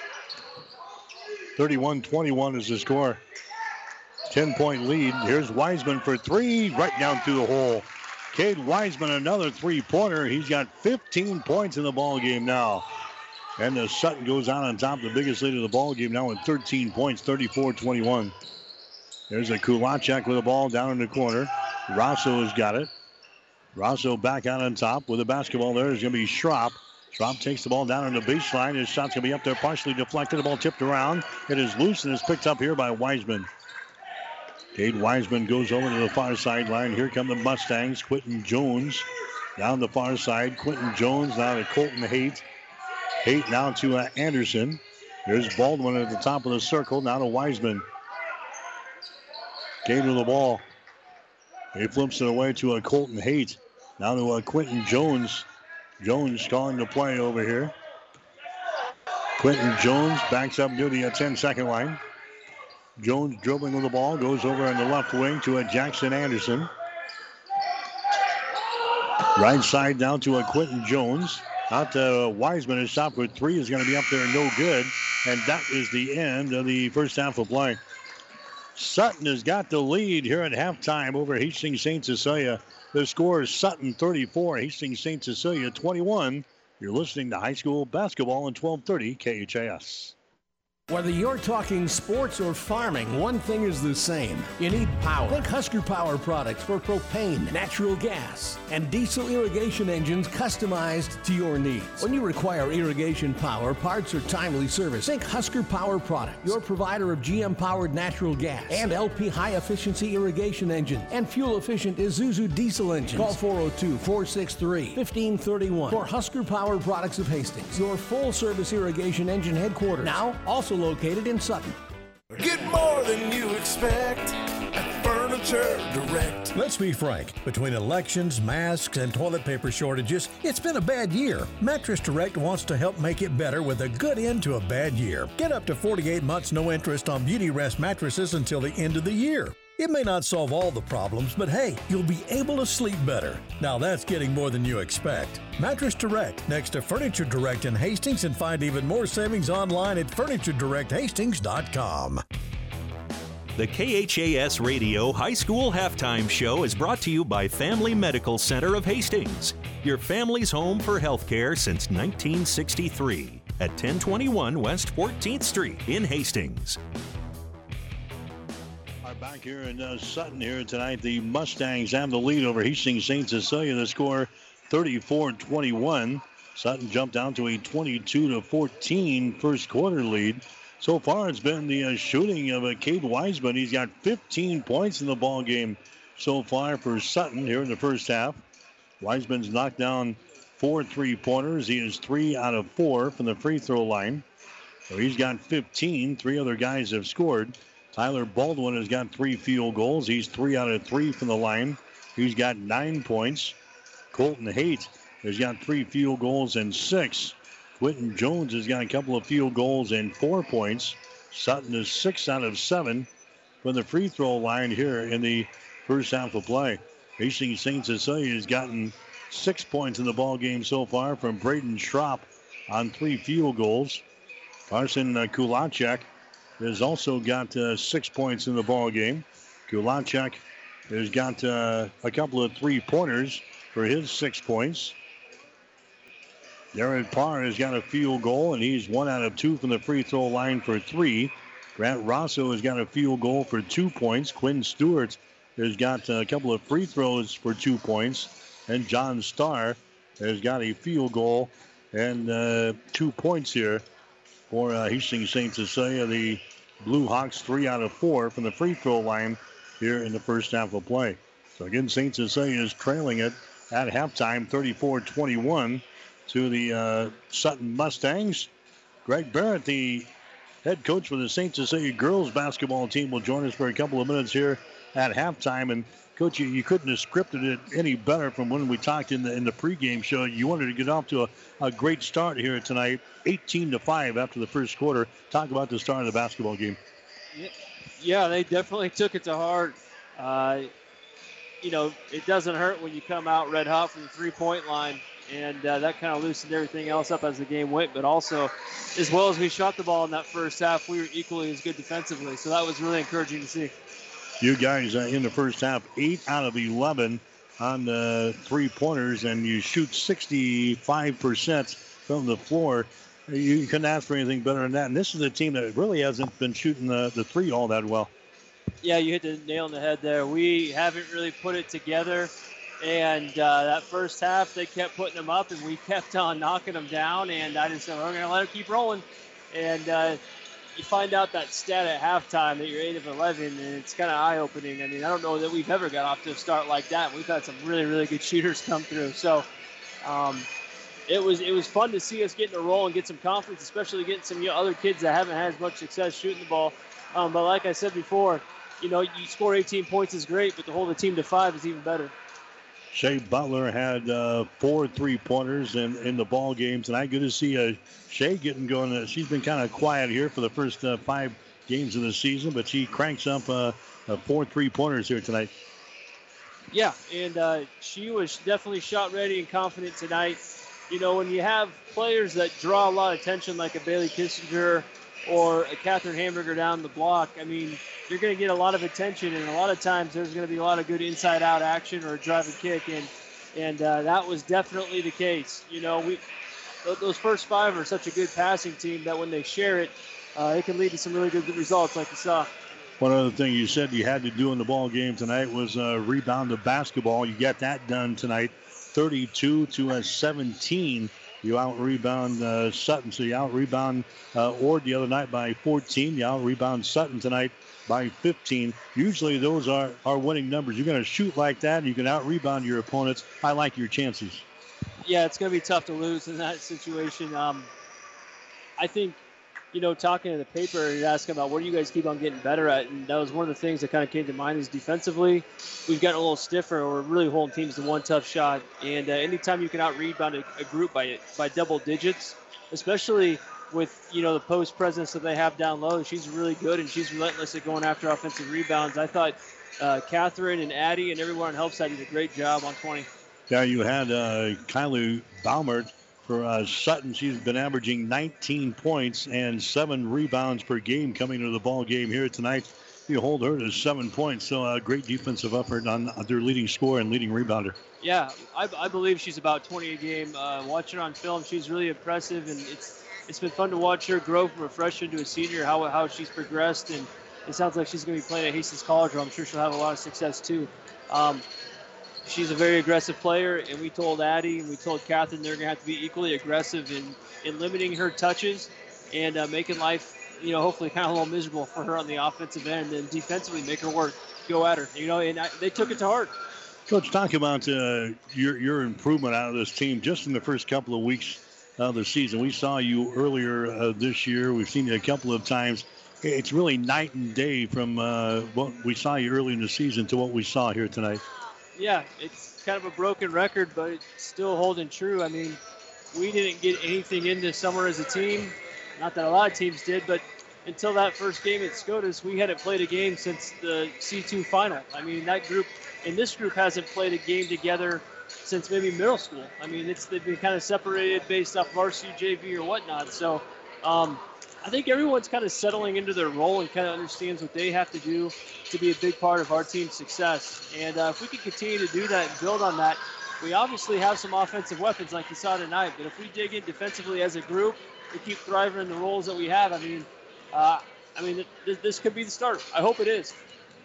thirty-one twenty-one is the score. ten-point lead. Here's Wiseman for three, right down through the hole. Cade Wiseman, another three-pointer. He's got fifteen points in the ball game now. And the Sutton goes out on top, the biggest lead of the ball game now with thirteen points, thirty-four twenty-one. There's a Kulachak with the ball down in the corner. Rosso has got it. Rosso back out on top with the basketball there is going to be Schropp. Schropp takes the ball down on the baseline. His shot's going to be up there, partially deflected. The ball tipped around. It is loose and is picked up here by Wiseman. Cade Wiseman goes over to the far sideline. Here come the Mustangs. Quentin Jones down the far side. Quentin Jones now to Colton Haight. Haight now to uh, Anderson. There's Baldwin at the top of the circle. Now to Wiseman. Cade with the ball. He flips it away to a Colton Haight. Now to a Quentin Jones. Jones calling the play over here. Quentin Jones backs up near the ten-second line. Jones dribbling with the ball, goes over on the left wing to a Jackson Anderson. Right side down to a Quentin Jones. Out to Wiseman. His shot for three is going to be up there, no good. And that is the end of the first half of play. Sutton has got the lead here at halftime over Hastings Saint Cecilia. The score is Sutton thirty-four, Hastings Saint Cecilia twenty-one. You're listening to high school basketball on twelve thirty K H A S. Whether you're talking sports or farming, one thing is the same. You need power. Think Husker Power products for propane, natural gas, and diesel irrigation engines customized to your needs. When you require irrigation power, parts, or timely service, think Husker Power products, your provider of G M-powered natural gas and L P high-efficiency irrigation engine and fuel-efficient Isuzu diesel engines. Call four oh two, four six three, one five three one for Husker Power Products of Hastings, your full-service irrigation engine headquarters. Now, also located in Sutton. Get more than you expect at Furniture Direct. Let's be frank. Between elections, masks, and toilet paper shortages, it's been a bad year. Mattress Direct wants to help make it better with a good end to a bad year. Get up to forty-eight months no interest on Beauty Rest mattresses until the end of the year. It may not solve all the problems, but hey, you'll be able to sleep better. Now that's getting more than you expect. Mattress Direct, next to Furniture Direct in Hastings, and find even more savings online at furniture direct hastings dot com. The K H A S Radio High School Halftime Show is brought to you by Family Medical Center of Hastings. your family's home for healthcare since nineteen sixty-three at ten twenty-one West fourteenth Street in Hastings. Back here in uh, Sutton here tonight, the Mustangs have the lead over Hastings Saint Cecilia. The score thirty-four twenty-one. Sutton jumped down to a twenty-two to fourteen first quarter lead. So far, it's been the uh, shooting of uh, Cade Wiseman. He's got fifteen points in the ball game so far for Sutton here in the first half. Wiseman's knocked down four three-pointers. He is three out of four from the free throw line. So he's got fifteen. Three other guys have scored. Tyler Baldwin has got three field goals. He's three out of three from the line. He's got nine points. Colton Haight has got three field goals and six. Quentin Jones has got a couple of field goals and four points. Sutton is six out of seven from the free throw line here in the first half of play. Hastings Saint Cecilia has gotten six points in the ball game so far from Braden Schropp on three field goals. Carson uh, Kulacek has also got uh, six points in the ball game. Kulacek has got uh, a couple of three-pointers for his six points. Darren Parr has got a field goal, and he's one out of two from the free throw line for three. Grant Rosso has got a field goal for two points. Quinn Stewart has got a couple of free throws for two points. And John Starr has got a field goal and uh, two points here for uh, Hastings Saint Cecilia. The Blue Hawks three out of four from the free throw line here in the first half of play. So again, Saint Cecilia is trailing it at halftime, thirty-four twenty-one to the uh, Sutton Mustangs. Greg Barrett, the head coach for the Saint Cecilia girls basketball team, will join us for a couple of minutes here at halftime. And Coach, you, you couldn't have scripted it any better from when we talked in the in the pregame show. You wanted to get off to a, a great start here tonight, eighteen to five after the first quarter. Talk about the start of the basketball game. Yeah, they definitely took it to heart. Uh, you know, it doesn't hurt when you come out red hot from the three-point line, and uh, that kind of loosened everything else up as the game went. But also, as well as we shot the ball in that first half, we were equally as good defensively. So that was really encouraging to see. You guys uh, in the first half, eight out of eleven on the three-pointers, and you shoot sixty-five percent from the floor. You, you couldn't ask for anything better than that. And this is a team that really hasn't been shooting the, the three all that well. Yeah, you hit the nail on the head there. We haven't really put it together. And uh, that first half, they kept putting them up, and we kept on knocking them down. And I just said, we're going to let them keep rolling. And uh, you find out that stat at halftime that you're eight of eleven, and it's kind of eye-opening. I mean, I don't know that we've ever got off to a start like that. We've had some really, really good shooters come through. So um, it was it was fun to see us getting a roll and get some confidence, especially getting some other kids that haven't had as much success shooting the ball. Um, but like I said before, you know, you score eighteen points is great, but to hold the team to five is even better. Shea Butler had uh, four three-pointers in, in the ball game tonight. Good to see uh, Shea getting going. Uh, she's been kind of quiet here for the first uh, five games of the season, but she cranks up uh, uh, four three-pointers here tonight. Yeah, and uh, she was definitely shot ready and confident tonight. You know, when you have players that draw a lot of attention like a Bailey Kissinger or a Catherine Hamburger down the block, I mean, you're going to get a lot of attention, and a lot of times there's going to be a lot of good inside-out action or a drive and kick, and and uh, that was definitely the case. You know, we those first five are such a good passing team that when they share it, uh, it can lead to some really good results like you saw. One other thing you said you had to do in the ball game tonight was uh, rebound the basketball. You got that done tonight, thirty-two to seventeen. You out-rebound uh, Sutton, so you out-rebound uh, Ord the other night by fourteen. You out-rebound Sutton tonight by fifteen. Usually those are, are winning numbers. You're going to shoot like that, and you can out-rebound your opponents. I like your chances. Yeah, it's going to be tough to lose in that situation. Um, I think, you know, talking to the paper, you're asking about what do you guys keep on getting better at, and that was one of the things that kind of came to mind is defensively, we've gotten a little stiffer. We're really holding teams to one tough shot, and uh, anytime you can out-rebound a, a group by by double digits, especially with, you know, the post presence that they have down low, she's really good, and she's relentless at going after offensive rebounds. I thought uh, Catherine and Addie and everyone on help side did a great job on twenty. Yeah, you had uh, Kylie Baumert for uh, Sutton. She's been averaging nineteen points and seven rebounds per game coming into the ball game here tonight you hold her to seven points. So a great defensive effort on their leading scorer and leading rebounder. Yeah, I, I believe she's about twenty a game. Uh, watch her on film, she's really impressive, and it's it's been fun to watch her grow from a freshman to a senior, how how she's progressed, and it sounds like she's going to be playing at Hastings College, where I'm sure she'll have a lot of success too. Um, she's a very aggressive player, and we told Addie and we told Catherine they're going to have to be equally aggressive in, in limiting her touches and uh, making life, you know, hopefully kind of a little miserable for her on the offensive end, and defensively make her work, go at her, you know, and I, they took it to heart. Coach, talk about uh, your your improvement out of this team just in the first couple of weeks of the season. We saw you earlier uh, this year. We've seen you a couple of times. It's really night and day from uh, what we saw you early in the season to what we saw here tonight. Yeah, it's kind of a broken record, but it's still holding true. I mean, we didn't get anything in this summer as a team. Not that a lot of teams did, but until that first game at SCOTUS, we hadn't played a game since the C two final. I mean, that group, and this group hasn't played a game together since maybe middle school. I mean, it's they've been kind of separated based off varsity, J V, or whatnot. So um, I think everyone's kind of settling into their role and kind of understands what they have to do to be a big part of our team's success. And uh, if we can continue to do that and build on that, we obviously have some offensive weapons like you saw tonight. But if we dig in defensively as a group, we keep thriving in the roles that we have. I mean, uh, I mean, th- this could be the start. I hope it is.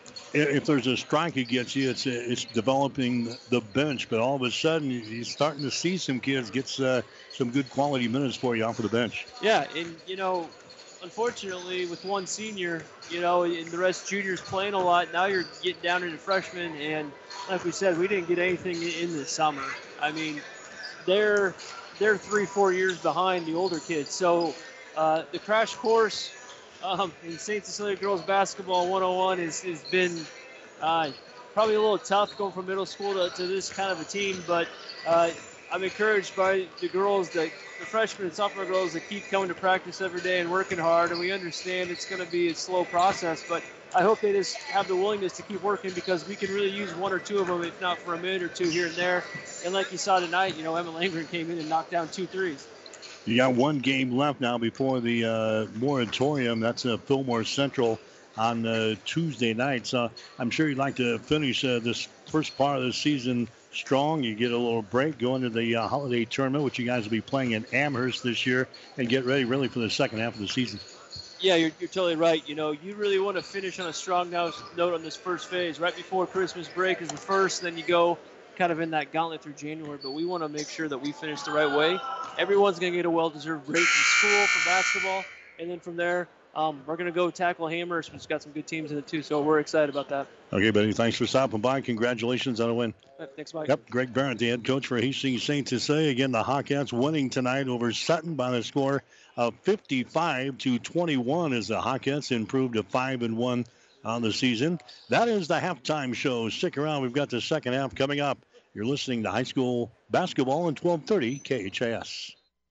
If there's a strike against you, it's it's developing the bench. But all of a sudden, you're starting to see some kids get uh, some good quality minutes for you off of the bench. Yeah, and, you know, unfortunately, with one senior, you know, and the rest juniors playing a lot, now you're getting down into freshmen. And like we said, we didn't get anything in the summer. I mean, they're, they're three, four years behind the older kids. So uh, the crash course Um, in Saint Cecilia girls basketball one oh one has, has been uh, probably a little tough going from middle school to, to this kind of a team, but uh, I'm encouraged by the girls, that the freshmen and sophomore girls that keep coming to practice every day and working hard, and we understand it's going to be a slow process, but I hope they just have the willingness to keep working, because we can really use one or two of them, if not for a minute or two here and there. And like you saw tonight, you know, Emma Langren came in and knocked down two threes. You got one game left now before the uh, moratorium. That's uh, Fillmore Central on uh, Tuesday night. So I'm sure you'd like to finish uh, this first part of the season strong. You get a little break, go into the uh, holiday tournament, which you guys will be playing in Amherst this year, and get ready really for the second half of the season. Yeah, you're, you're totally right. You know, you really want to finish on a strong note on this first phase. Right before Christmas break is the first, then you go kind of in that gauntlet through January, but we want to make sure that we finish the right way. Everyone's going to get a well-deserved break from school for basketball, and then from there, um, we're going to go tackle Amherst, which has got some good teams in it too, so we're excited about that. Okay, buddy, thanks for stopping by. Congratulations on a win. Thanks, Mike. Yep, Greg Barrett, the head coach for Hastings Saint Cecilia. Again, the Hawkettes winning tonight over Sutton by the score of fifty-five to twenty-one as the Hawkettes improved to five and one on the season. That is the halftime show. Stick around. We've got the second half coming up. You're listening to high school basketball on twelve thirty K H A S.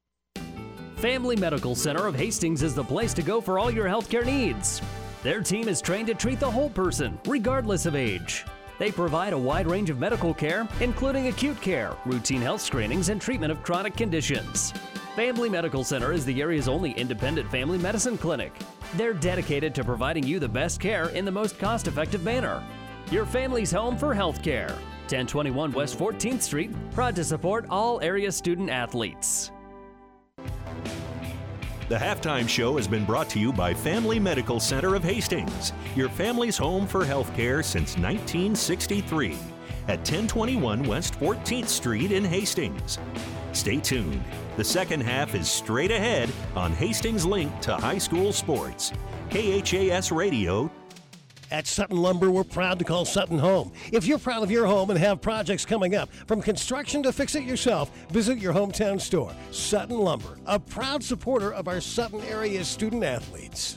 Family Medical Center of Hastings is the place to go for all your healthcare needs. Their team is trained to treat the whole person, regardless of age. They provide a wide range of medical care, including acute care, routine health screenings, and treatment of chronic conditions. Family Medical Center is the area's only independent family medicine clinic. They're dedicated to providing you the best care in the most cost-effective manner. Your family's home for health care. ten twenty-one West fourteenth Street, proud to support all area student athletes. The halftime show has been brought to you by Family Medical Center of Hastings, your family's home for health care since nineteen sixty-three, at ten twenty-one West fourteenth Street in Hastings. Stay tuned. The second half is straight ahead on Hastings' link to high school sports. K H A S Radio. At Sutton Lumber, we're proud to call Sutton home. If you're proud of your home and have projects coming up, from construction to fix it yourself, visit your hometown store. Sutton Lumber, a proud supporter of our Sutton area student athletes.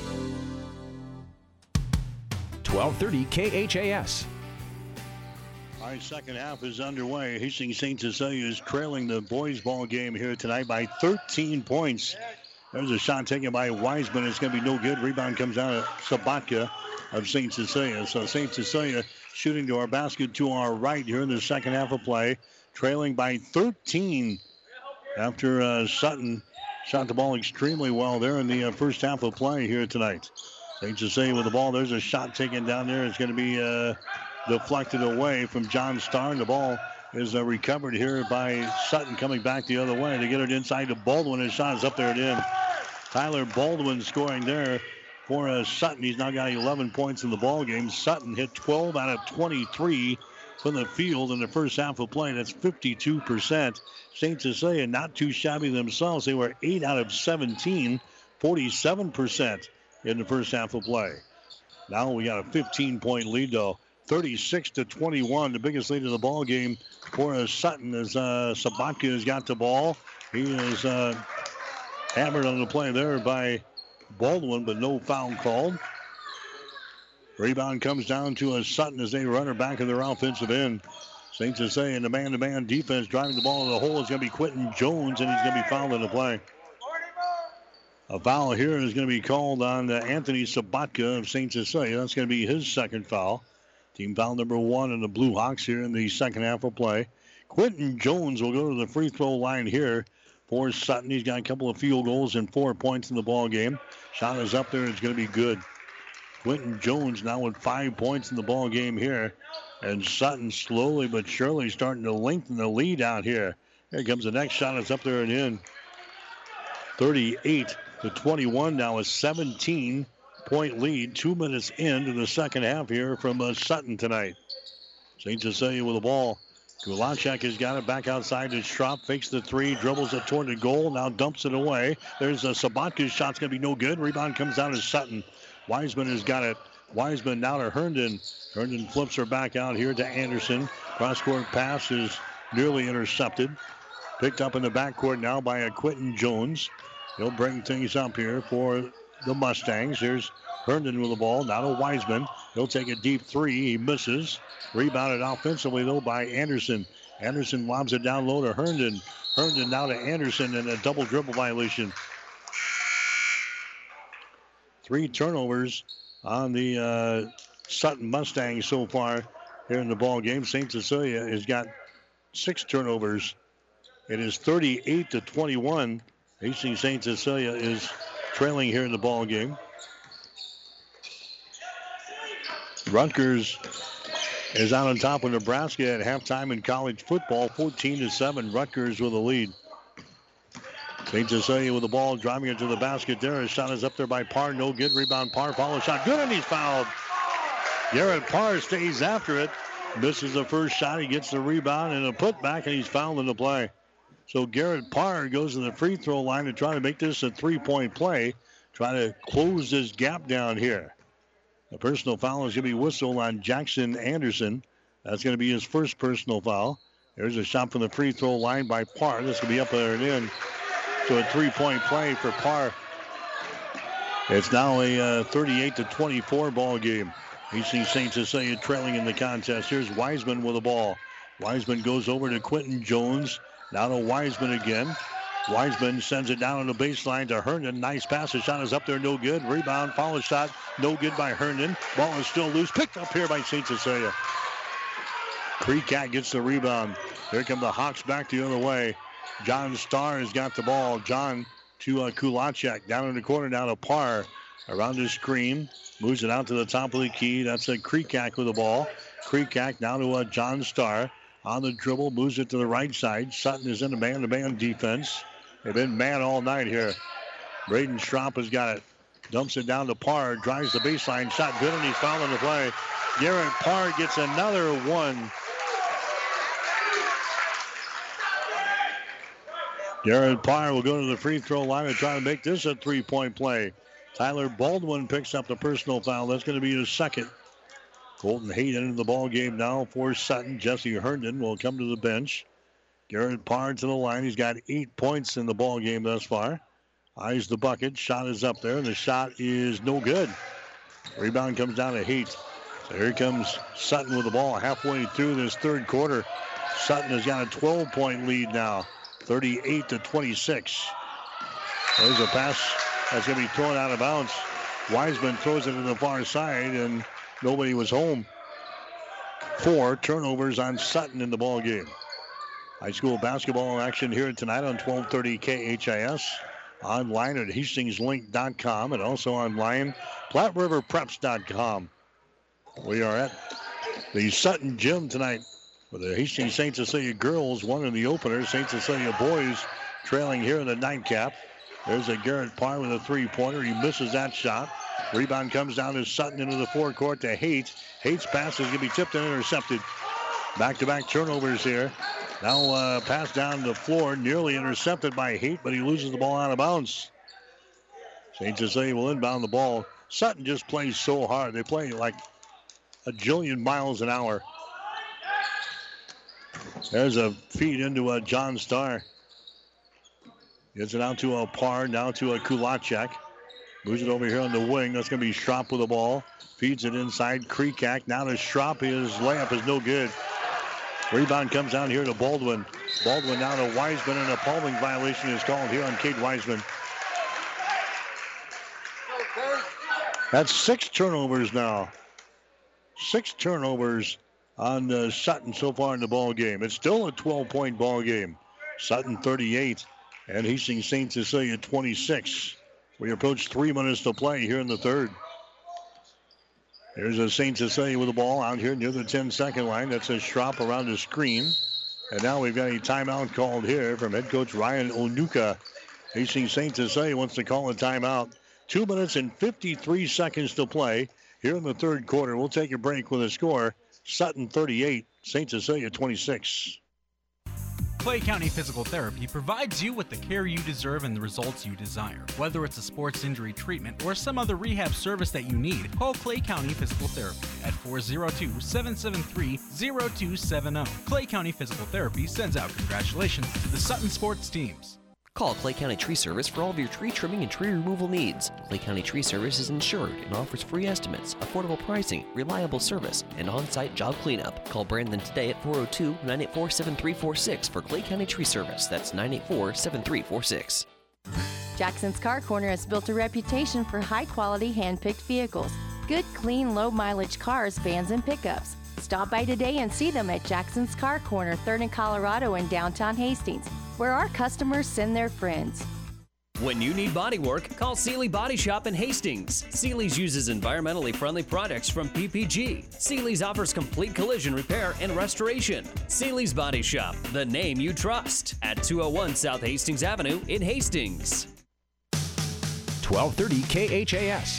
twelve thirty K H A S. All right, second half is underway. Hastings Saint Cecilia is trailing the boys ball game here tonight by thirteen points. There's a shot taken by Wiseman. It's going to be no good. Rebound comes out of Sabatka of Saint Cecilia. So Saint Cecilia shooting to our basket to our right here in the second half of play, trailing by thirteen after uh, Sutton shot the ball extremely well there in the uh, first half of play here tonight. Saint Cecilia with the ball. There's a shot taken down there. It's going to be uh, deflected away from John Starr. And the ball is uh, recovered here by Sutton coming back the other way. They get it inside to Baldwin. His shot is up there and in. Tyler Baldwin scoring there for uh, Sutton. He's now got eleven points in the ball game. Sutton hit twelve out of twenty-three from the field in the first half of play. That's fifty-two percent. Saint Cecilia not too shabby themselves. They were eight out of seventeen, forty-seven percent in the first half of play. Now we got a fifteen-point lead, though. thirty-six to twenty-one, the biggest lead of the ball game for uh, Sutton as uh, Sabatka has got the ball. He is uh, hammered on the play there by Baldwin, but no foul called. Rebound comes down to a Sutton as they run her back in their offensive end. Saint Cecilia in the man-to-man defense driving the ball to the hole is going to be Quentin Jones, and he's going to be fouled in the play. A foul here is going to be called on uh, Anthony Sabatka of Saint Cecilia. That's going to be his second foul. Team foul number one in the Blue Hawks here in the second half of play. Quentin Jones will go to the free throw line here for Sutton. He's got a couple of field goals and four points in the ball game. Shot is up there. It's going to be good. Quentin Jones now with five points in the ball game here. And Sutton slowly but surely starting to lengthen the lead out here. Here comes the next shot. It's up there and in. thirty-eight to twenty-one now, a seventeen-point lead. Two minutes into the second half here from uh, Sutton tonight. Saint Cecilia with the ball. Kulacek has got it back outside to Schropp. Fakes the three, dribbles it toward the goal, now dumps it away. There's a Sabatka's shot's going to be no good. Rebound comes down to Sutton. Wiseman has got it. Wiseman now to Herndon. Herndon flips her back out here to Anderson. Cross-court pass is nearly intercepted. Picked up in the backcourt now by a Quentin Jones. He'll bring things up here for the Mustangs. Here's Herndon with the ball. Now to Wiseman. He'll take a deep three. He misses. Rebounded offensively, though, by Anderson. Anderson lobs it down low to Herndon. Herndon now to Anderson, and a double dribble violation. Three turnovers on the uh, Sutton Mustangs so far here in the ball game. Saint Cecilia has got six turnovers. It is thirty-eight to twenty-one. Hastings Saint Cecilia is trailing here in the ball game. Rutgers is out on top of Nebraska at halftime in college football, fourteen to seven. Rutgers with a lead. Saint Cecilia with the ball, driving it to the basket there. His shot is up there by Parr. No good. Rebound Parr. Follow shot. Good, and he's fouled. Garrett Parr stays after it. Misses the first shot. He gets the rebound and a putback, and he's fouled in the play. So Garrett Parr goes to the free throw line to try to make this a three-point play. Try to close this gap down here. The personal foul is going to be whistled on Jackson Anderson. That's going to be his first personal foul. There's a shot from the free throw line by Parr. This will be up there and in. So a three-point play for Parr. It's now a uh, thirty-eight to twenty-four ball game. You see Saint Cecilia trailing in the contest. Here's Wiseman with the ball. Wiseman goes over to Quentin Jones. Now to Wiseman again. Wiseman sends it down on the baseline to Herndon. Nice pass. The shot is up there. No good. Rebound. Follow shot. No good by Herndon. Ball is still loose. Picked up here by Saint Cecilia. Precat gets the rebound. Here come the Hawks back the other way. John Starr has got the ball. John to uh, Kulacek. Down in the corner now to Parr. Around the screen. Moves it out to the top of the key. That's a Kreekak with the ball. Kreekak now to uh, John Starr. On the dribble, moves it to the right side. Sutton is in a man-to-man defense. They've been man all night here. Braden Schropp has got it. Dumps it down to Parr. Drives the baseline. Shot good, and he's fouling the play. Garrett Parr gets another one. Garrett Parr will go to the free throw line and try to make this a three-point play. Tyler Baldwin picks up the personal foul. That's going to be his second. Colton Hayden in the ball game now for Sutton. Jesse Herndon will come to the bench. Garrett Parr to the line. He's got eight points in the ball game thus far. Eyes the bucket. Shot is up there, and the shot is no good. Rebound comes down to Haight. So here comes Sutton with the ball halfway through this third quarter. Sutton has got a twelve-point lead now, thirty-eight to twenty-six. There's a pass that's going to be thrown out of bounds. Wiseman throws it to the far side, and nobody was home. Four turnovers on Sutton in the ball game. High school basketball action here tonight on twelve thirty K H I S. online at hastings link dot com and also online platte river preps dot com. We are at the Sutton Gym tonight for the Hastings Saint Cecilia girls, one in the opener. Saint Cecilia boys trailing here in the nightcap. There's a Garrett Parr with a three-pointer. He misses that shot. Rebound comes down to Sutton into the forecourt to Haight. Haight's pass is going to be tipped and intercepted. Back-to-back turnovers here. Now uh, pass down the floor, nearly intercepted by Haight, but he loses the ball out of bounds. Saint Cecilia will inbound the ball. Sutton just plays so hard. They play like a jillion miles an hour. There's a feed into a John Starr. Gets it out to a Parr, now to a Kulacek. Moves it over here on the wing. That's going to be Schropp with the ball. Feeds it inside. Krekak now to Schropp. His layup is no good. Rebound comes down here to Baldwin. Baldwin now to Wiseman, and a Pauling violation is called here on Kate Wiseman. That's six turnovers now. Six turnovers on uh, Sutton so far in the ball game. It's still a twelve-point ball game. Sutton thirty-eight and Hastings Saint Cecilia twenty-six. We approach three minutes to play here in the third. There's a Saint Cecilia with the ball out here near the ten-second line. That's a Schropp around the screen. And now we've got a timeout called here from head coach Ryan Onuka. Hastings Saint Cecilia wants to call a timeout. Two minutes and fifty-three seconds to play here in the third quarter. We'll take a break with a score. Sutton thirty-eight, Saint Cecilia twenty-six. Clay County Physical Therapy provides you with the care you deserve and the results you desire. Whether it's a sports injury treatment or some other rehab service that you need, call Clay County Physical Therapy at four oh two, seven seven three, oh two seven oh. Clay County Physical Therapy sends out congratulations to the Sutton sports teams. Call Clay County Tree Service for all of your tree trimming and tree removal needs. Clay County Tree Service is insured and offers free estimates, affordable pricing, reliable service, and on-site job cleanup. Call Brandon today at four oh two, nine eight four, seven three four six for Clay County Tree Service. That's nine eight four, seven three four six. Jackson's Car Corner has built a reputation for high-quality hand-picked vehicles. Good, clean, low-mileage cars, vans, and pickups. Stop by today and see them at Jackson's Car Corner, third and Colorado in downtown Hastings, where our customers send their friends. When you need body work, call Seeley Body Shop in Hastings. Seeley's uses environmentally friendly products from P P G. Seeley's offers complete collision repair and restoration. Seeley's Body Shop, the name you trust, at two oh one South Hastings Avenue in Hastings. twelve thirty K H A S.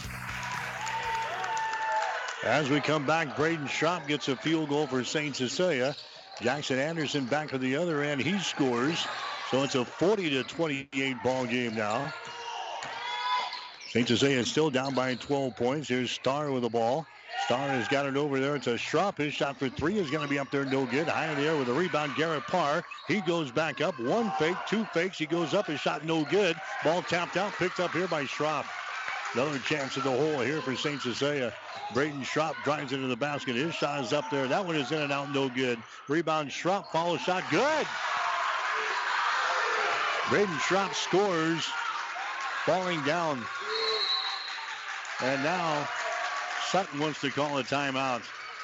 As we come back, Braden Schropp gets a field goal for Saint Cecilia. Jackson Anderson back at the other end. He scores. So it's a forty to twenty-eight ball game now. Saint Cecilia is still down by twelve points. Here's Starr with the ball. Starr has got it over there to Schropp. His shot for three is going to be up there, no good. High in the air with a rebound, Garrett Parr. He goes back up. One fake, two fakes. He goes up. His shot no good. Ball tapped out, picked up here by Schropp. Another chance at the hole here for Saint Cecilia. Braden Schropp drives into the basket. His shot is up there. That one is in and out, no good. Rebound, Schropp, follow shot, good. Braden Schropp scores, falling down. And now Sutton wants to call a timeout.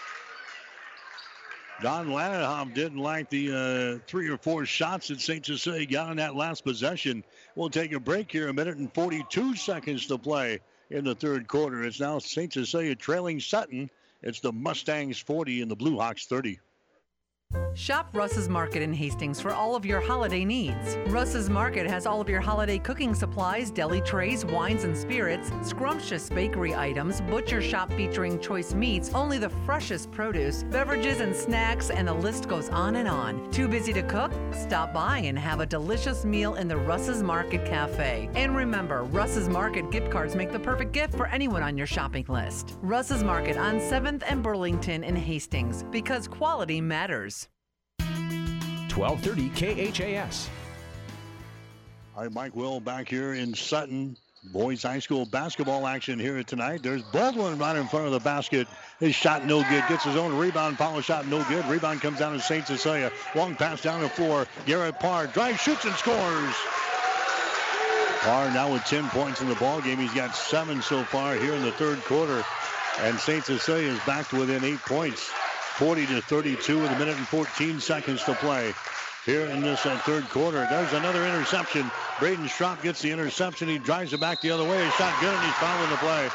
Don Lannenhoff didn't like the uh, three or four shots that Saint Cecilia got on that last possession. We'll take a break here. A minute and forty-two seconds to play in the third quarter. It's now Saint Cecilia trailing Sutton. It's the Mustangs forty and the Blue Hawks thirty. Shop Russ's Market in Hastings for all of your holiday needs. Russ's Market has all of your holiday cooking supplies, deli trays, wines and spirits, scrumptious bakery items, butcher shop featuring choice meats, only the freshest produce, beverages and snacks, and the list goes on and on. Too busy to cook? Stop by and have a delicious meal in the Russ's Market Cafe. And remember, Russ's Market gift cards make the perfect gift for anyone on your shopping list. Russ's Market on seventh and Burlington in Hastings, because quality matters. twelve thirty K H A S. All right, Mike Will back here in Sutton. Boys High School basketball action here tonight. There's Baldwin right in front of the basket. His shot no good. Gets his own rebound. Follow shot no good. Rebound comes down to Saint Cecilia. Long pass down the floor. Garrett Parr drives, shoots, and scores. Parr now with ten points in the ball game. He's got seven so far here in the third quarter. And Saint Cecilia is back to within eight points. forty to thirty-two with a minute and fourteen seconds to play here in this uh, third quarter. There's another interception. Braden Schropp gets the interception. He drives it back the other way. His shot good, and he's fouling the play.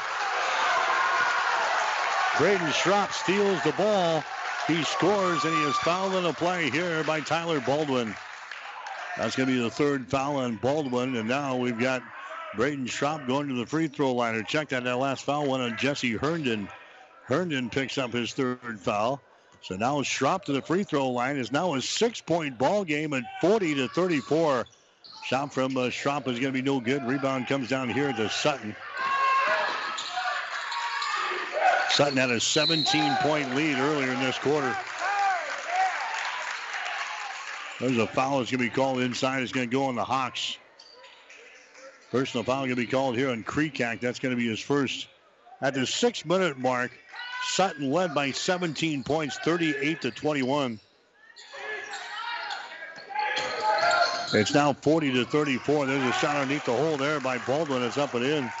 Braden Schropp steals the ball. He scores, and he is fouled in a play here by Tyler Baldwin. That's going to be the third foul on Baldwin, and now we've got Braden Schropp going to the free throw line. Or check that, that last foul went on Jesse Herndon. Herndon picks up his third foul. So now Schropp to the free throw line is now a six-point ball game at forty to thirty-four. Shot from uh, Schropp is going to be no good. Rebound comes down here to Sutton. Sutton had a seventeen-point lead earlier in this quarter. There's a foul that's going to be called inside. It's going to go on the Hawks. Personal foul going to be called here on Kreekak. That's going to be his first. At the six-minute mark, Sutton led by seventeen points, thirty-eight to twenty-one. It's now forty to thirty-four. There's a shot underneath the hole there by Baldwin. It's up and in.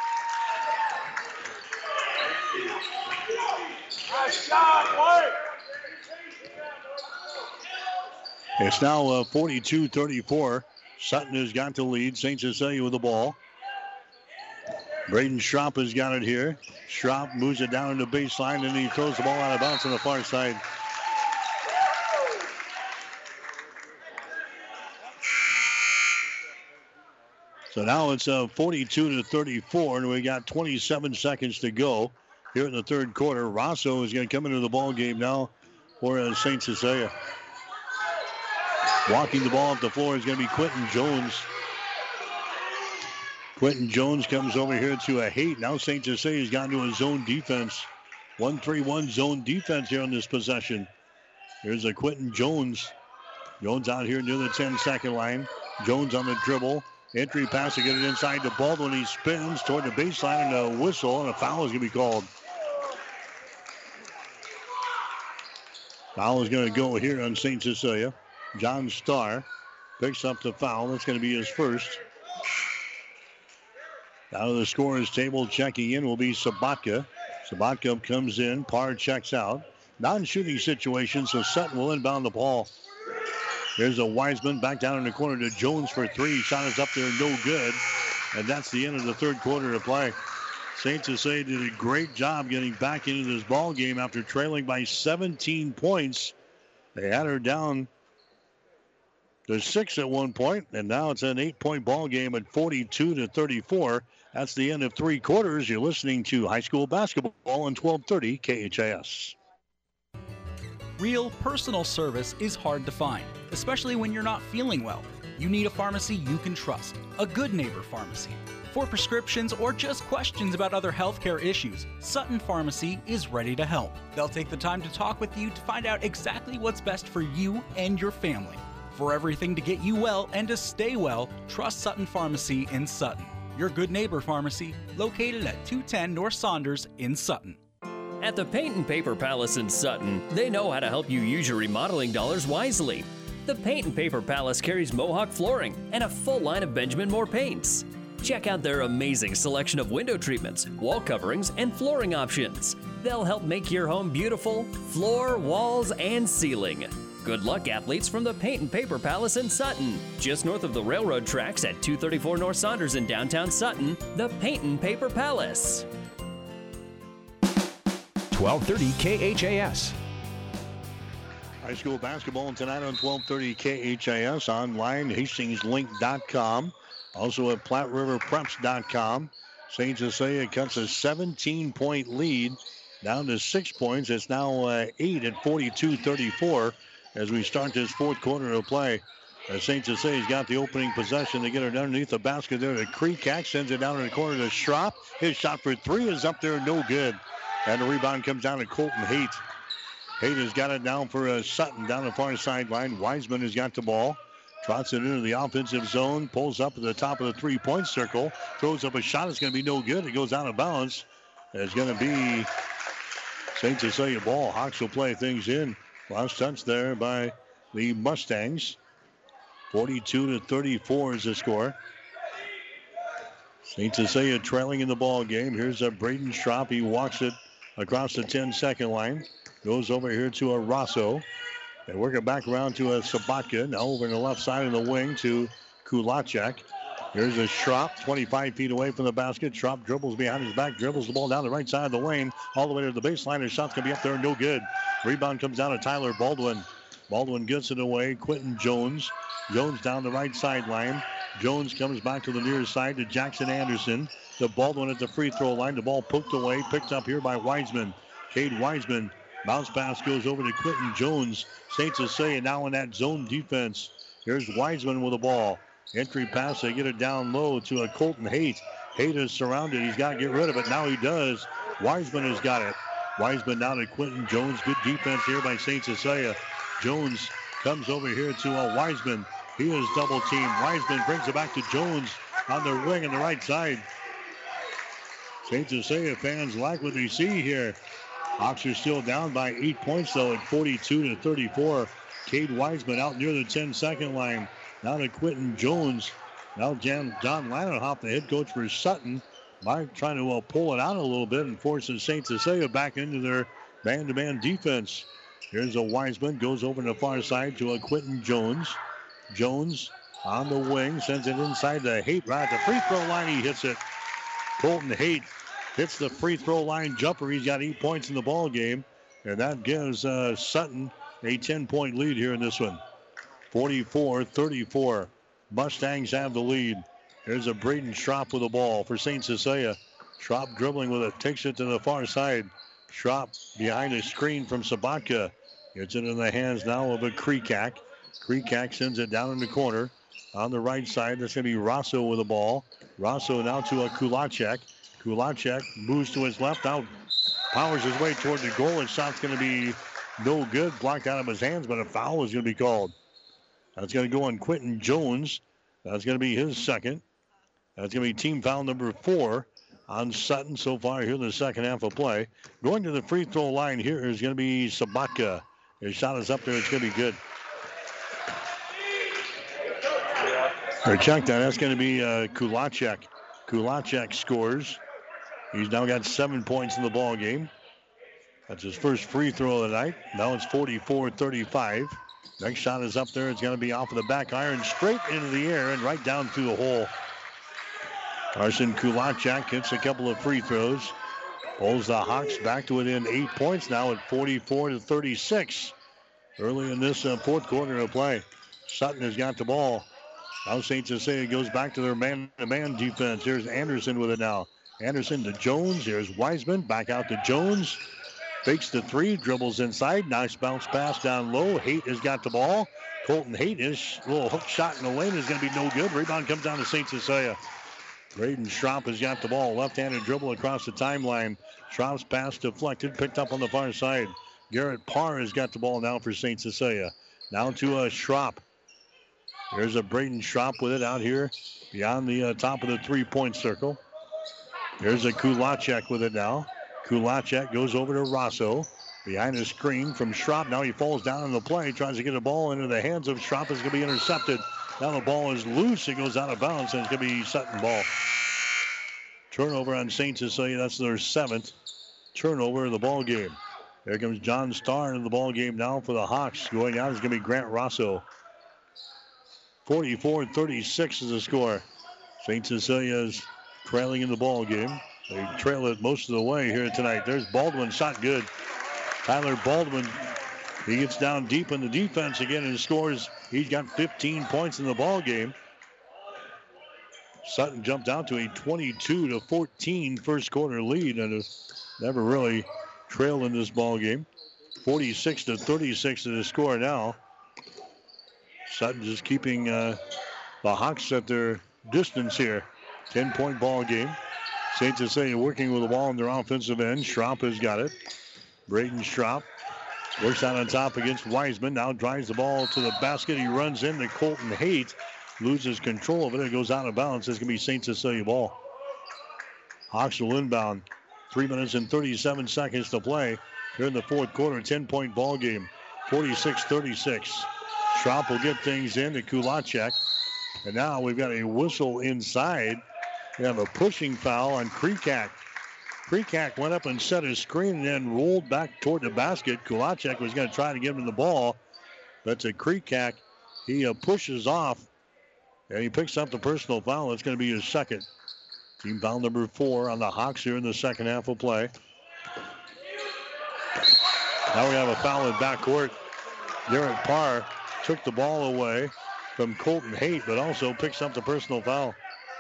It's now uh, forty-two thirty-four. Sutton has got the lead. Saint Cecilia with the ball. Braden Schropp has got it here. Schropp moves it down to the baseline, and he throws the ball out of bounds on the far side. So now it's uh, forty-two to thirty-four, and we got twenty-seven seconds to go here in the third quarter. Rosso is going to come into the ball game now for uh, Saint Cecilia. Walking the ball up the floor is going to be Quentin Jones. Quentin Jones comes over here to a Haight. Now Saint Cecilia's gone to a zone defense. one three one zone defense here on this possession. Here's a Quentin Jones. Jones out here near the ten-second line. Jones on the dribble. Entry pass to get it inside the Baldwin. He spins toward the baseline, and a whistle, and a foul is going to be called. Foul is going to go here on Saint Cecilia. John Starr picks up the foul. That's going to be his first. Down to the scorer's table, checking in will be Sabatka. Sabatka comes in. Parr checks out. Non-shooting situation, so Sutton will inbound the ball. There's a Wiseman back down in the corner to Jones for three. Shot is up there, no good. And that's the end of the third quarter of play. Saint Cecilia did a great job getting back into this ball game after trailing by seventeen points. They had her down to six at one point, and now it's an eight-point ball game at forty-two to thirty-four. That's the end of three quarters. You're listening to high school basketball on twelve thirty K H A S. Real personal service is hard to find, especially when you're not feeling well. You need a pharmacy you can trust, a Good Neighbor Pharmacy. For prescriptions or just questions about other healthcare issues, Sutton Pharmacy is ready to help. They'll take the time to talk with you to find out exactly what's best for you and your family. For everything to get you well and to stay well, trust Sutton Pharmacy in Sutton. Your Good Neighbor Pharmacy, located at two ten North Saunders in Sutton. At the Paint and Paper Palace in Sutton, they know how to help you use your remodeling dollars wisely. The Paint and Paper Palace carries Mohawk flooring and a full line of Benjamin Moore paints. Check out their amazing selection of window treatments, wall coverings, and flooring options. They'll help make your home beautiful, floor, walls, and ceiling. Good luck, athletes, from the Paint and Paper Palace in Sutton. Just north of the railroad tracks at two thirty-four North Saunders in downtown Sutton, the Paint and Paper Palace. twelve thirty K H A S. High school basketball tonight on twelve thirty K H A S. Online, Hastings Link dot com. Also at Platte River Preps dot com. Saint Cecilia cuts a seventeen-point lead down to six points. It's now uh, eight at forty-two thirty-four as we start this fourth quarter of play. As Saint Cecilia's got the opening possession. They get it underneath the basket there to Kreekak. Sends it down in the corner to Schropp. His shot for three is up there, no good. And the rebound comes down to Colton Haight. Haight has got it down for uh, Sutton down the far sideline. Wiseman has got the ball. Trots it into the offensive zone. Pulls up at the top of the three-point circle. Throws up a shot. It's going to be no good. It goes out of bounds. It's going to be Saint Cecilia ball. Hawks will play things in. Last touch there by the Mustangs. forty-two to thirty-four is the score. Saint Cecilia trailing in the ball game. Here's a Braden Schropp. He walks it across the ten-second line. Goes over here to a Rosso. They work it back around to a Sabatka. Now over on the left side of the wing to Kulacek. Here's a Schropp, twenty-five feet away from the basket. Schropp dribbles behind his back, dribbles the ball down the right side of the lane, all the way to the baseline. His shot's going to be up there, no good. Rebound comes down to Tyler Baldwin. Baldwin gets it away. Quentin Jones. Jones down the right sideline. Jones comes back to the near side to Jackson Anderson. To Baldwin at the free throw line. The ball poked away, picked up here by Wiseman. Cade Wiseman. Bounce pass goes over to Quentin Jones. Saint Cecilia now in that zone defense. Here's Wiseman with the ball. Entry pass, they get it down low to a Colton Haight. Haight is surrounded. He's got to get rid of it. Now he does. Wiseman has got it. Wiseman down to Quentin Jones. Good defense here by Saint Cecilia. Jones comes over here to a Wiseman. He is double teamed. Wiseman brings it back to Jones on the wing on the right side. Saint Cecilia fans like what they see here. Hawks are still down by eight points though at forty-two to thirty-four. Cade Wiseman out near the ten-second line. Now to Quentin Jones. Now John, John Lannenhoff, the head coach for Sutton, might trying to uh, pull it out a little bit and forces Saint Cecilia back into their man-to-man defense. Here's a Wiseman, goes over to the far side to a Quentin Jones. Jones on the wing, sends it inside to Haight. Right at the free throw line, he hits it. Colton Haight hits the free throw line jumper. He's got eight points in the ball game, and that gives uh, Sutton a ten-point lead here in this one. forty-four thirty-four. Mustangs have the lead. There's a Braden Schropp with the ball for Saint Cecilia. Schropp dribbling with it, takes it to the far side. Schropp behind a screen from Sabatka. Gets it in the hands now of a Krekak. Krekak sends it down in the corner. On the right side, that's going to be Rosso with the ball. Rosso now to a Kulacek. Kulacek moves to his left, out, powers his way toward the goal. His shot's going to be no good, blocked out of his hands, but a foul is going to be called. That's going to go on Quentin Jones. That's going to be his second. That's going to be team foul number four on Sutton so far here in the second half of play. Going to the free throw line here is going to be Sabatka. His shot is up there. It's going to be good. Or check that. That's going to be uh, Kulacek. Kulacek scores. He's now got seven points in the ball game. That's his first free throw of the night. Now it's forty-four thirty-five. Next shot is up there. It's going to be off of the back iron, straight into the air and right down through the hole. Carson Kulacek hits a couple of free throws. Pulls the Hawks back to within eight points now at forty-four to thirty-six. Early in this uh, fourth quarter of play. Sutton has got the ball. Now Saint Cecilia goes back to their man-to-man defense. Here's Anderson with it now. Anderson to Jones. Here's Wiseman. Back out to Jones. Fakes the three. Dribbles inside. Nice bounce pass down low. Haight has got the ball. Colton Haight, his little hook shot in the lane is going to be no good. Rebound comes down to Saint Cecilia. Braden Schropp has got the ball. Left-handed dribble across the timeline. Schropp's pass deflected. Picked up on the far side. Garrett Parr has got the ball now for Saint Cecilia. Now to uh, Schropp. There's a Braden Schropp with it out here beyond the uh, top of the three-point circle. There's a Kulacek with it now. Kulacek goes over to Rosso. Behind the screen from Schropp. Now he falls down on the play. Tries to get the ball into the hands of Schropp. It's going to be intercepted. Now the ball is loose. It goes out of bounds, and it's going to be Sutton ball. Turnover on Saint Cecilia. That's their seventh turnover of the ball game. There comes John Starr in the ball game now for the Hawks. Going out is going to be Grant Rosso. forty-four thirty-six is the score. Saint Cecilia is trailing in the ball game. They trail it most of the way here tonight. There's Baldwin, shot good. Tyler Baldwin, he gets down deep in the defense again and scores. He's got fifteen points in the ball game. Sutton jumped out to a twenty-two to fourteen first quarter lead and has never really trailed in this ball game. forty-six to thirty-six is the score now. Sutton just keeping uh, the Hawks at their distance here. ten-point ball game. Saint Cecilia working with the ball on their offensive end. Schropp has got it. Braden Schropp works out on top against Wiseman. Now drives the ball to the basket. He runs into Colton Haight. Loses control of it. It goes out of bounds. It's going to be Saint Cecilia ball. Hawks will inbound. Three minutes and thirty-seven seconds to play here in the fourth quarter. ten-point ball game. forty-six thirty-six. Schropp will get things in to Kulacek. And now we've got a whistle inside. We have a pushing foul on Krekak. Krekak went up and set his screen and then rolled back toward the basket. Kulacek was going to try to give him the ball. But to Krekak, he uh, pushes off And he picks up the personal foul. It's going to be his second. Team foul number four on the Hawks here in the second half of play. Now we have a foul in backcourt. Garrett Parr took the ball away from Colton Haight, but also picks up the personal foul.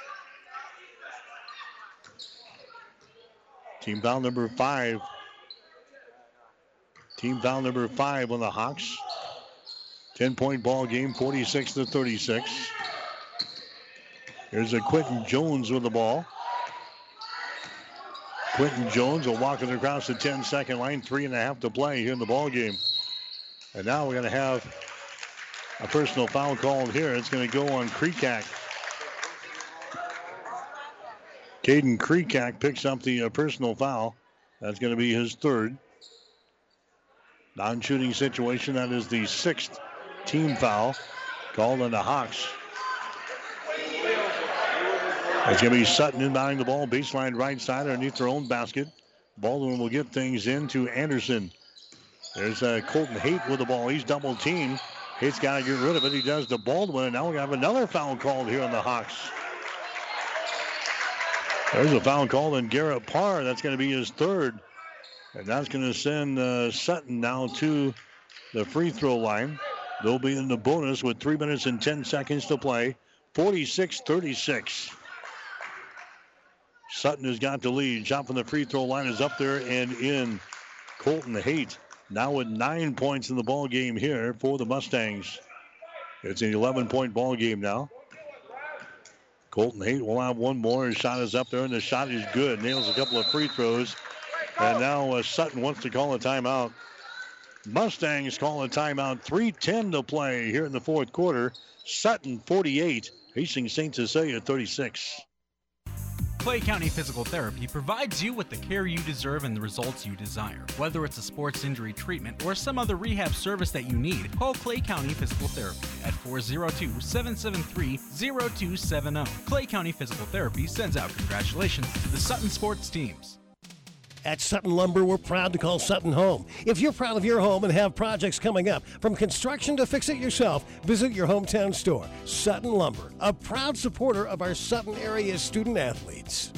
Team foul number five. Team foul number five on the Hawks. ten-point ball game, forty-six to thirty-six. Here's a Quentin Jones with the ball. Quentin Jones will walk it across the ten-second line. Three and a half to play here in the ball game. And now we're going to have a personal foul called here. It's going to go on Kreekak. Caden Kreekak picks up the uh, personal foul. That's going to be his third. Non-shooting situation. That is the sixth team foul called on the Hawks. It's going to be Sutton inbounding the ball. Baseline right side underneath their own basket. Baldwin will get things into Anderson. There's uh, Colton Haight with the ball. He's double teamed. Haight's got to get rid of it. He does to Baldwin. And now we have another foul called here on the Hawks. There's a foul called on Garrett Parr. That's going to be his third. And that's going to send uh, Sutton now to the free throw line. They'll be in the bonus with three minutes and ten seconds to play. forty-six thirty-six. Sutton has got the lead. Shot from the free throw line is up there and in. Colton Haight now with nine points in the ball game here for the Mustangs. It's an eleven-point ball game now. Colton Haight will have one more. His shot is up there, and the shot is good. Nails a couple of free throws. And now uh, Sutton wants to call a timeout. Mustangs call a timeout. three ten to play here in the fourth quarter. Sutton forty-eight. Hastings Saint Cecilia thirty-six. Clay County Physical Therapy provides you with the care you deserve and the results you desire. Whether it's a sports injury treatment or some other rehab service that you need, call Clay County Physical Therapy at four oh two, seven seven three, oh two seven oh. Clay County Physical Therapy sends out congratulations to the Sutton sports teams. At Sutton Lumber, we're proud to call Sutton home. If you're proud of your home and have projects coming up, from construction to fix it yourself, visit your hometown store. Sutton Lumber, a proud supporter of our Sutton area student athletes.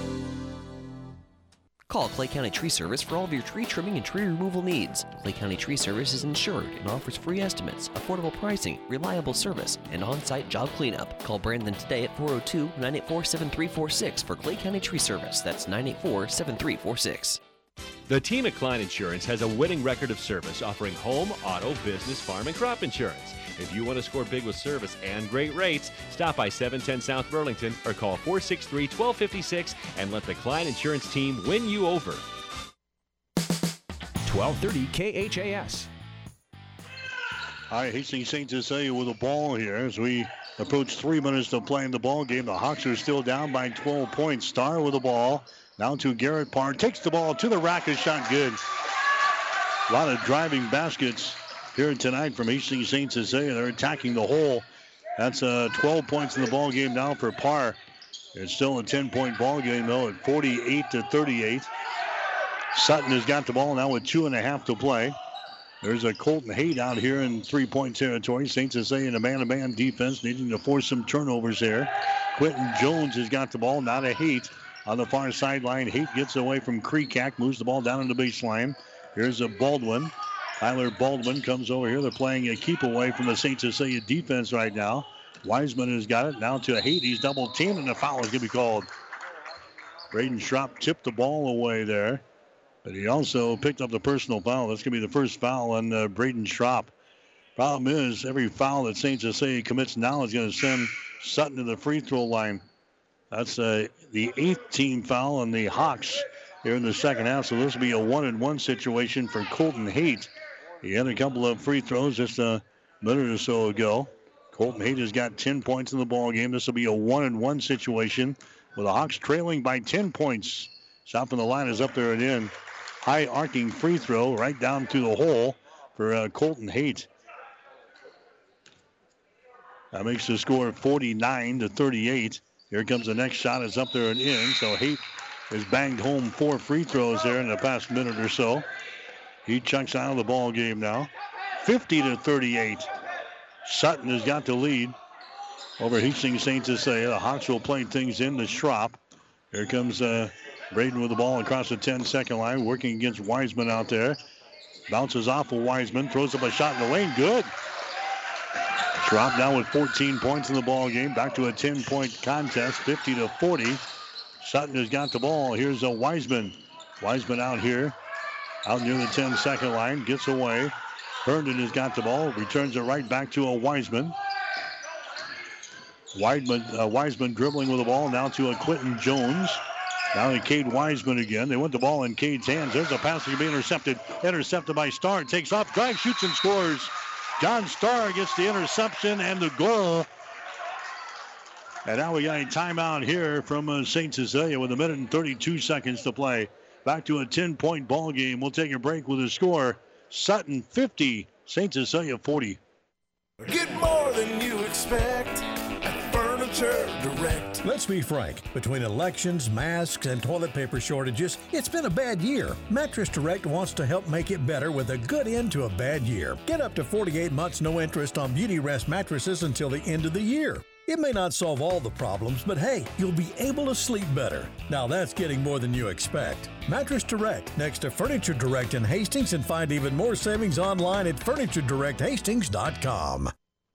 Call Clay County Tree Service for all of your tree trimming and tree removal needs. Clay County Tree Service is insured and offers free estimates, affordable pricing, reliable service, and on-site job cleanup. Call Brandon today at four oh two, nine eight four, seven three four six for Clay County Tree Service. That's nine eight four, seven three four six. The team at Klein Insurance has a winning record of service, offering home, auto, business, farm, and crop insurance. If you want to score big with service and great rates, stop by seven ten South Burlington or call four six three, one two five six and let the Klein Insurance team win you over. twelve thirty K H A S. All right, Hastings Saint Cecilia with the ball here as we approach three minutes to play in the ball game. The Hawks are still down by twelve points. Starr with the ball. Now to Garrett Parr. Takes the ball to the rack. His shot good. A lot of driving baskets here tonight from Hastings Saint Cecilia. They're attacking the hole. That's uh, twelve points in the ball game now for Parr. It's still a ten-point ball game, though, at forty-eight to thirty-eight. Sutton has got the ball now with two and a half to play. There's a Colton Haight out here in three-point territory. Saint Cecilia in a man-to-man defense, needing to force some turnovers there. Quentin Jones has got the ball, not a Haight. On the far sideline, Haight gets away from Kreekak, moves the ball down in the baseline. Here's a Baldwin. Tyler Baldwin comes over here. They're playing a keep away from the Saint Cecilia defense right now. Wiseman has got it. Now to Haight. He's double teamed, and the foul is going to be called. Braden Schropp tipped the ball away there. But he also picked up the personal foul. That's going to be the first foul on uh, Braden Schropp. Problem is, every foul that Saint Cecilia commits now is going to send Sutton to the free throw line. That's uh, the eighth team foul on the Hawks here in the second half. So this will be a one-and-one situation for Colton Haight. He had a couple of free throws just a minute or so ago. Colton Haight has got ten points in the ball game. This will be a one-and-one situation with the Hawks trailing by ten points. Shot from the line is up there and in. High arcing free throw right down to the hole for uh, Colton Haight. That makes the score forty-nine to thirty-eight. Here comes the next shot. It's up there and in. So Haight has banged home four free throws there in the past minute or so. He chunks out of the ball game now. fifty to thirty-eight. Sutton has got the lead. over Hastings Saint Cecilia. The Hawks will play things in the Schropp. Here comes uh, Braden with the ball across the ten-second line, working against Wiseman out there. Bounces off of Wiseman, throws up a shot in the lane. Good. Schropp now with fourteen points in the ball game. Back to a ten-point contest, fifty to forty. Sutton has got the ball. Here's a Wiseman. Wiseman out here, out near the ten-second line, gets away. Herndon has got the ball, returns it right back to a Wiseman. Wiseman, uh, Wiseman dribbling with the ball now to a Quentin Jones. Now to Cade Wiseman again. They want the ball in Cade's hands. There's a pass that can be intercepted. Intercepted by Starr. Takes off, drives, shoots, and scores. John Starr gets the interception and the goal. And now we got a timeout here from uh, Saint Cecilia with a minute and thirty-two seconds to play. Back to a ten-point ball game. We'll take a break with a score. Sutton fifty, Saint Cecilia forty. Get more than you expect at Furniture Direct. Let's be frank. Between elections, masks, and toilet paper shortages, it's been a bad year. Mattress Direct wants to help make it better with a good end to a bad year. Get up to forty-eight months no interest on Beauty Rest mattresses until the end of the year. It may not solve all the problems, but hey, you'll be able to sleep better. Now that's getting more than you expect. Mattress Direct, next to Furniture Direct in Hastings, and find even more savings online at furniture direct hastings dot com.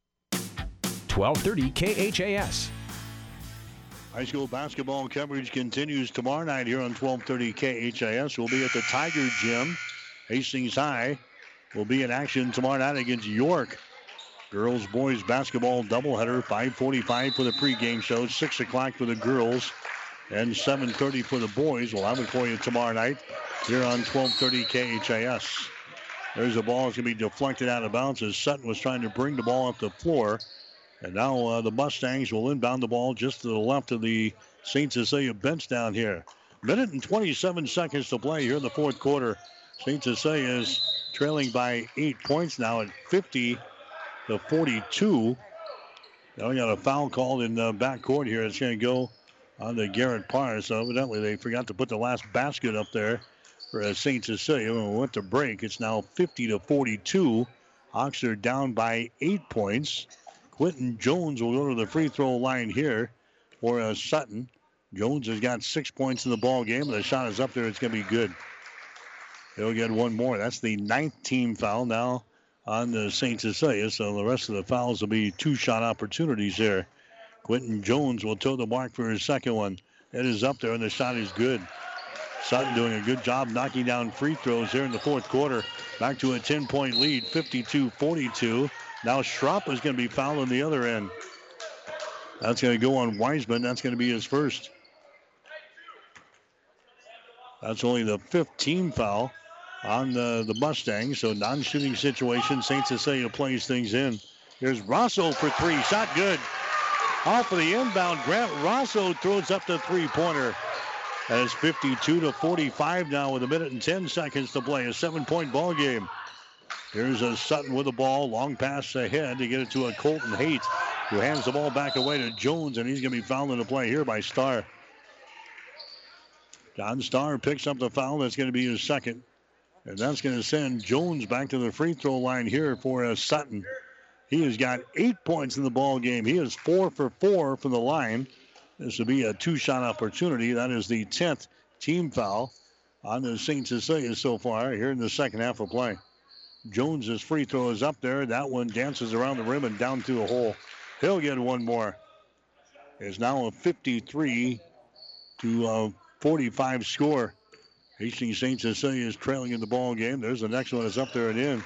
twelve thirty K H A S. High school basketball coverage continues tomorrow night here on twelve thirty K H A S. We'll be at the Tiger Gym. Hastings High will be in action tomorrow night against York. Girls, boys basketball doubleheader, five forty-five for the pregame show, six o'clock for the girls, and seven thirty for the boys. We'll have it for you tomorrow night here on twelve thirty K H A S. There's a ball that's going to be deflected out of bounds as Sutton was trying to bring the ball up the floor. And now uh, the Mustangs will inbound the ball just to the left of the Saint Cecilia bench down here. Minute and twenty-seven seconds to play here in the fourth quarter. Saint Cecilia is trailing by eight points now at fifty to forty-two. Now we got a foul called in the backcourt here. It's going to go on to Garrett Parr. So evidently they forgot to put the last basket up there for uh, Saint Cecilia. When we went to break, it's now fifty to forty-two. Hawks are down by eight points. Quentin Jones will go to the free throw line here for uh, Sutton. Jones has got six points in the ball game, and the shot is up there. It's going to be good. They'll get one more. That's the ninth team foul now on the Saint Cecilia. So the rest of the fouls will be two shot opportunities there. Quentin Jones will toe the mark for his second one. It is up there, and the shot is good. Sutton doing a good job knocking down free throws here in the fourth quarter. Back to a ten-point lead, fifty-two forty-two. Now Schropp is going to be fouled on the other end. That's going to go on Wiseman. That's going to be his first. That's only the fifth team foul on the, the Mustangs. So non-shooting situation. Saint Cecilia plays things in. Here's Rosso for three. Shot good. Off of the inbound. Grant Rosso throws up the three-pointer. And it's fifty-two to forty-five now with a minute and ten seconds to play. A seven-point ball game. Here's a Sutton with the ball. Long pass ahead to get it to a Colton Haight, who hands the ball back away to Jones, and he's going to be fouled in the play here by Starr. John Starr picks up the foul. That's going to be his second. And that's going to send Jones back to the free throw line here for uh, Sutton. He has got eight points in the ball game. He is four for four from the line. This will be a two-shot opportunity. That is the tenth team foul on the Saint Cecilia so far here in the second half of play. Jones's free throw is up there. That one dances around the rim and down through a hole. He'll get one more. It's now a fifty-three to forty-five score. Hastings Saint Cecilia is trailing in the ball game. There's the next one. It's up there and in.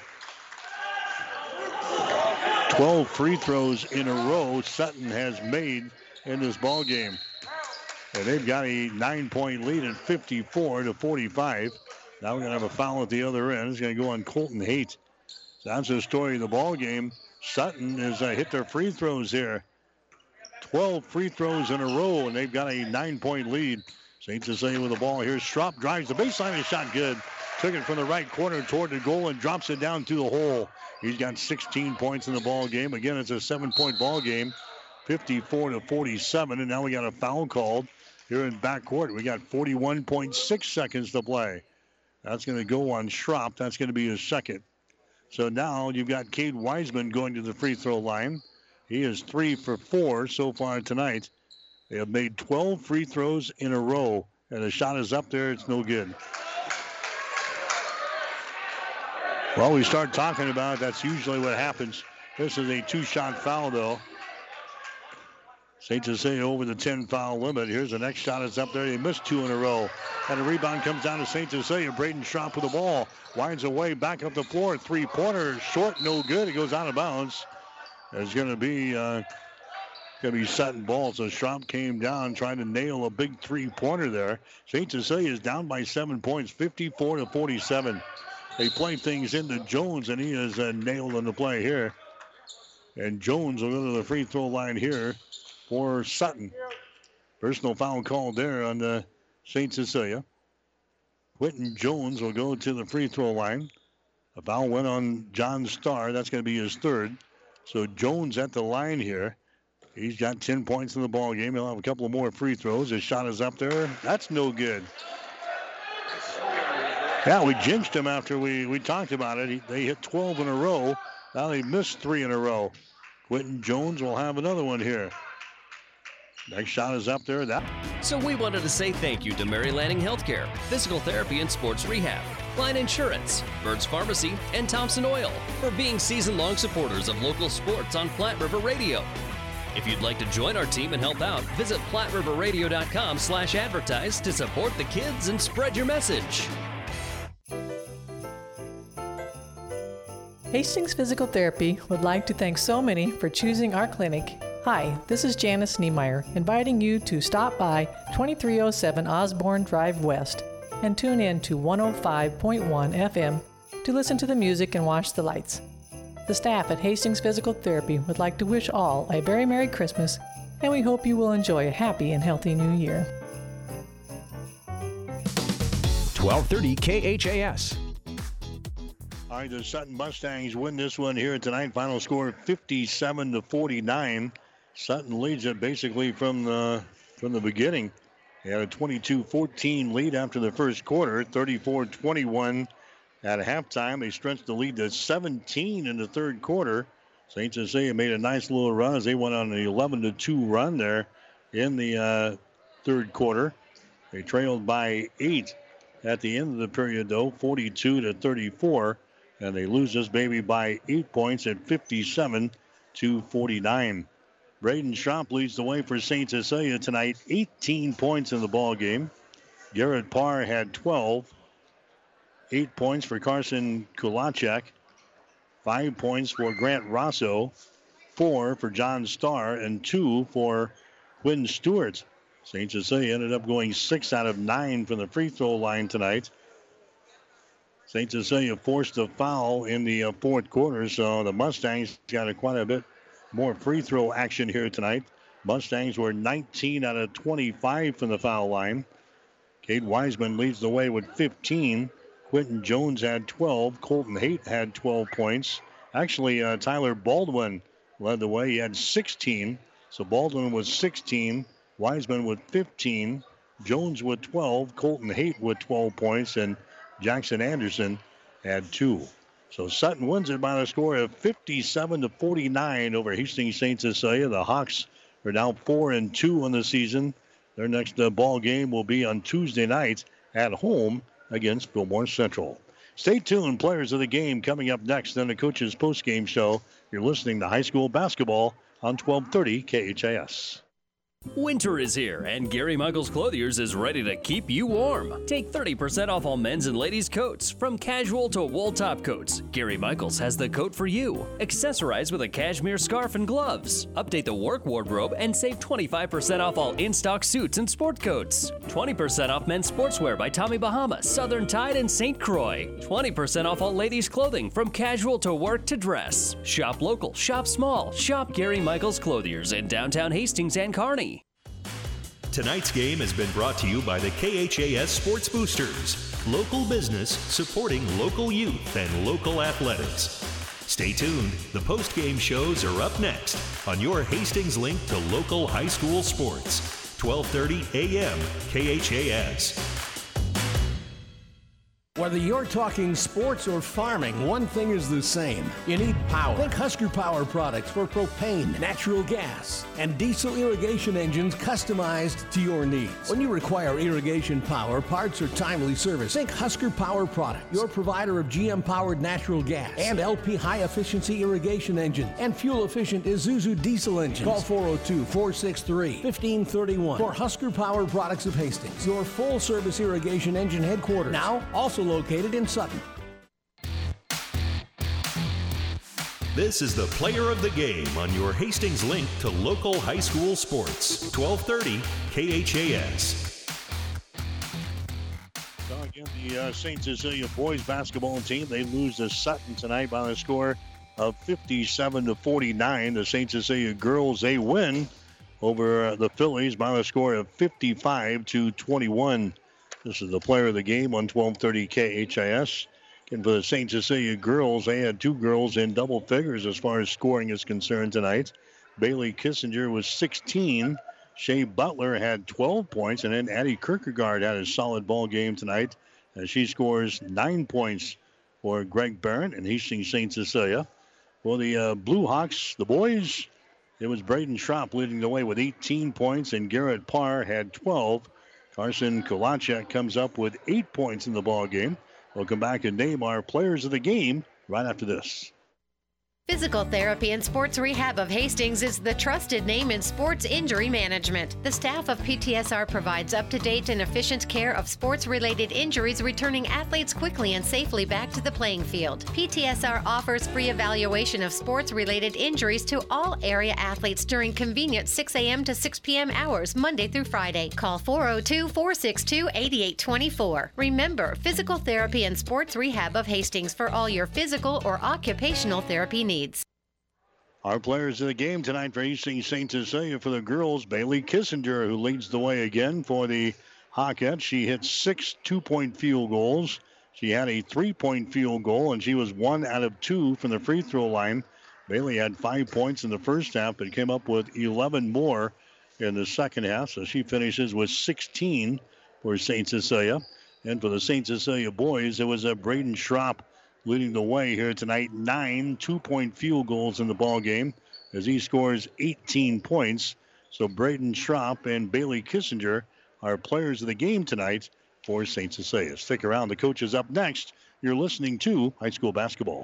twelve free throws in a row Sutton has made in this ball game. And they've got a nine-point lead at fifty-four to forty-five. Now we're going to have a foul at the other end. It's going to go on Colton Haight. That's the story of the ball game. Sutton has uh, hit their free throws here. twelve free throws in a row, and they've got a nine-point lead. Saint Cecilia with the ball. Here's Schropp, drives the baseline, and shot good. Took it from the right corner toward the goal and drops it down through the hole. He's got sixteen points in the ball game. Again, it's a seven-point ball game, fifty-four to forty-seven, and now we got a foul called here in backcourt. We got forty-one point six seconds to play. That's going to go on Schropp. That's going to be his second. So now you've got Cade Wiseman going to the free throw line. He is three for four so far tonight. They have made twelve free throws in a row, and the shot is up there. It's no good. Well, we start talking about it. That's usually what happens. This is a two-shot foul, though. Saint Cecilia over the ten-foul limit. Here's the next shot. It's up there. They missed two in a row. And the rebound comes down to Saint Cecilia. Braden Schropp with the ball. Winds away, back up the floor. Three-pointer, short, no good. It goes out of bounds. There's going to be uh, going to be Sutton ball. So Schropp came down trying to nail a big three-pointer there. Saint Cecilia is down by seven points, fifty-four to forty-seven. They play things into Jones, and he is uh, nailed on the play here. And Jones will go to the free throw line here for Sutton. Personal foul called there on the Saint Cecilia. Quentin Jones will go to the free throw line. A foul went on John Starr. That's going to be his third. So Jones at the line here. He's got ten points in the ball game. He'll have a couple of more free throws. His shot is up there. That's no good. Yeah, we jinxed him after we, we talked about it. He, they hit twelve in a row. Now they missed three in a row. Quentin Jones will have another one here. Next shot is up there. That. So we wanted to say thank you to Mary Lanning Healthcare, Physical Therapy and Sports Rehab, Line Insurance, Bird's Pharmacy, and Thompson Oil for being season-long supporters of local sports on Platte River Radio. If you'd like to join our team and help out, visit platte river radio dot com slash advertise to support the kids and spread your message. Hastings Physical Therapy would like to thank so many for choosing our clinic. Hi, this is Janice Niemeyer, inviting you to stop by twenty-three oh seven Osborne Drive West and tune in to one oh five point one F M to listen to the music and watch the lights. The staff at Hastings Physical Therapy would like to wish all a very Merry Christmas, and we hope you will enjoy a happy and healthy New Year. twelve thirty K H A S. All right, the Sutton Mustangs win this one here tonight. Final score fifty-seven to forty-nine. Sutton leads it basically from the from the beginning. They had a twenty-two fourteen lead after the first quarter, thirty-four twenty-one at halftime. They stretched the lead to seventeen in the third quarter. Saint Cecilia made a nice little run as they went on an eleven to two run there in the uh, third quarter. They trailed by eight at the end of the period, though, forty-two to thirty-four. And they lose this baby by eight points at fifty-seven to forty-nine. Braden Schropp leads the way for Saint Cecilia tonight. eighteen points in the ball game. Garrett Parr had twelve. Eight points for Carson Kulacek. Five points for Grant Rosso. Four for John Starr. And two for Quinn Stewart. Saint Cecilia ended up going six out of nine from the free throw line tonight. Saint Cecilia forced a foul in the uh, fourth quarter, so the Mustangs got a, quite a bit more free throw action here tonight. Mustangs were nineteen out of twenty-five from the foul line. Cade Wiseman leads the way with fifteen. Quentin Jones had twelve. Colton Haight had twelve points. Actually, uh, Tyler Baldwin led the way. He had sixteen. So Baldwin was sixteen. Wiseman with fifteen. Jones with twelve. Colton Haight with twelve points. And Jackson Anderson had two. So Sutton wins it by a score of fifty-seven to forty-nine over Hastings Saint Cecilia. The Hawks are now four and two on the season. Their next uh, ball game will be on Tuesday night at home against Fillmore Central. Stay tuned. Players of the game coming up next on the Coach's Postgame Show. You're listening to high school basketball on twelve thirty K H A S. Winter is here, and Gary Michaels Clothiers is ready to keep you warm. Take thirty percent off all men's and ladies' coats, from casual to wool top coats. Gary Michaels has the coat for you. Accessorize with a cashmere scarf and gloves. Update the work wardrobe and save twenty-five percent off all in-stock suits and sport coats. twenty percent off men's sportswear by Tommy Bahama, Southern Tide, and Saint Croix. twenty percent off all ladies' clothing, from casual to work to dress. Shop local, shop small. Shop Gary Michaels Clothiers in downtown Hastings and Kearney. Tonight's game has been brought to you by the K H A S Sports Boosters, local business supporting local youth and local athletics. Stay tuned. The post-game shows are up next on your Hastings link to local high school sports. twelve thirty a.m. K H A S. Whether you're talking sports or farming, one thing is the same. You need power. Think Husker Power products for propane, natural gas, and diesel irrigation engines customized to your needs. When you require irrigation power, parts, or timely service, think Husker Power products, your provider of G M-powered natural gas and L P high-efficiency irrigation engines and fuel-efficient Isuzu diesel engines. Call four oh two, four six three, one five three one for Husker Power Products of Hastings, your full-service irrigation engine headquarters. Now, also located in Sutton. This is the Player of the Game on your Hastings link to local high school sports. twelve thirty K H A S. So again, the uh, Saint Cecilia boys basketball team, they lose to Sutton tonight by the score of fifty-seven to forty-nine. The Saint Cecilia girls, they win over uh, the Phillies by the score of fifty-five to twenty-one. This is the Player of the Game on twelve thirty K H I S. And for the Saint Cecilia girls, they had two girls in double figures as far as scoring is concerned tonight. Bailey Kissinger was sixteen. Shea Butler had twelve points. And then Addie Kierkegaard had a solid ball game tonight as she scores nine points for Greg Barrett and Hastings Saint Cecilia. For the uh, Blue Hawks, the boys, it was Braden Schropp leading the way with eighteen points, and Garrett Parr had twelve. Carson Kolachek comes up with eight points in the ball game. We'll come back and name our players of the game right after this. Physical Therapy and Sports Rehab of Hastings is the trusted name in sports injury management. The staff of P T S R provides up-to-date and efficient care of sports-related injuries, returning athletes quickly and safely back to the playing field. P T S R offers free evaluation of sports-related injuries to all area athletes during convenient six a.m. to six p.m. hours, Monday through Friday. Call four oh two, four six two, eight eight two four. Remember, Physical Therapy and Sports Rehab of Hastings for all your physical or occupational therapy needs. Our players of the game tonight for Hastings Saint Cecilia. For the girls, Bailey Kissinger, who leads the way again for the Hawkettes. She hit six two-point field goals. She had a three-point field goal, and she was one out of two from the free throw line. Bailey had five points in the first half, but came up with eleven more in the second half, so she finishes with sixteen for Saint Cecilia. And for the Saint Cecilia boys, it was a Braden Schropp leading the way here tonight. Nine two-point field goals in the ball game as he scores eighteen points. So Braden Schropp and Bailey Kissinger are players of the game tonight for Saint Cecilia. Stick around. The coach is up next. You're listening to high school basketball.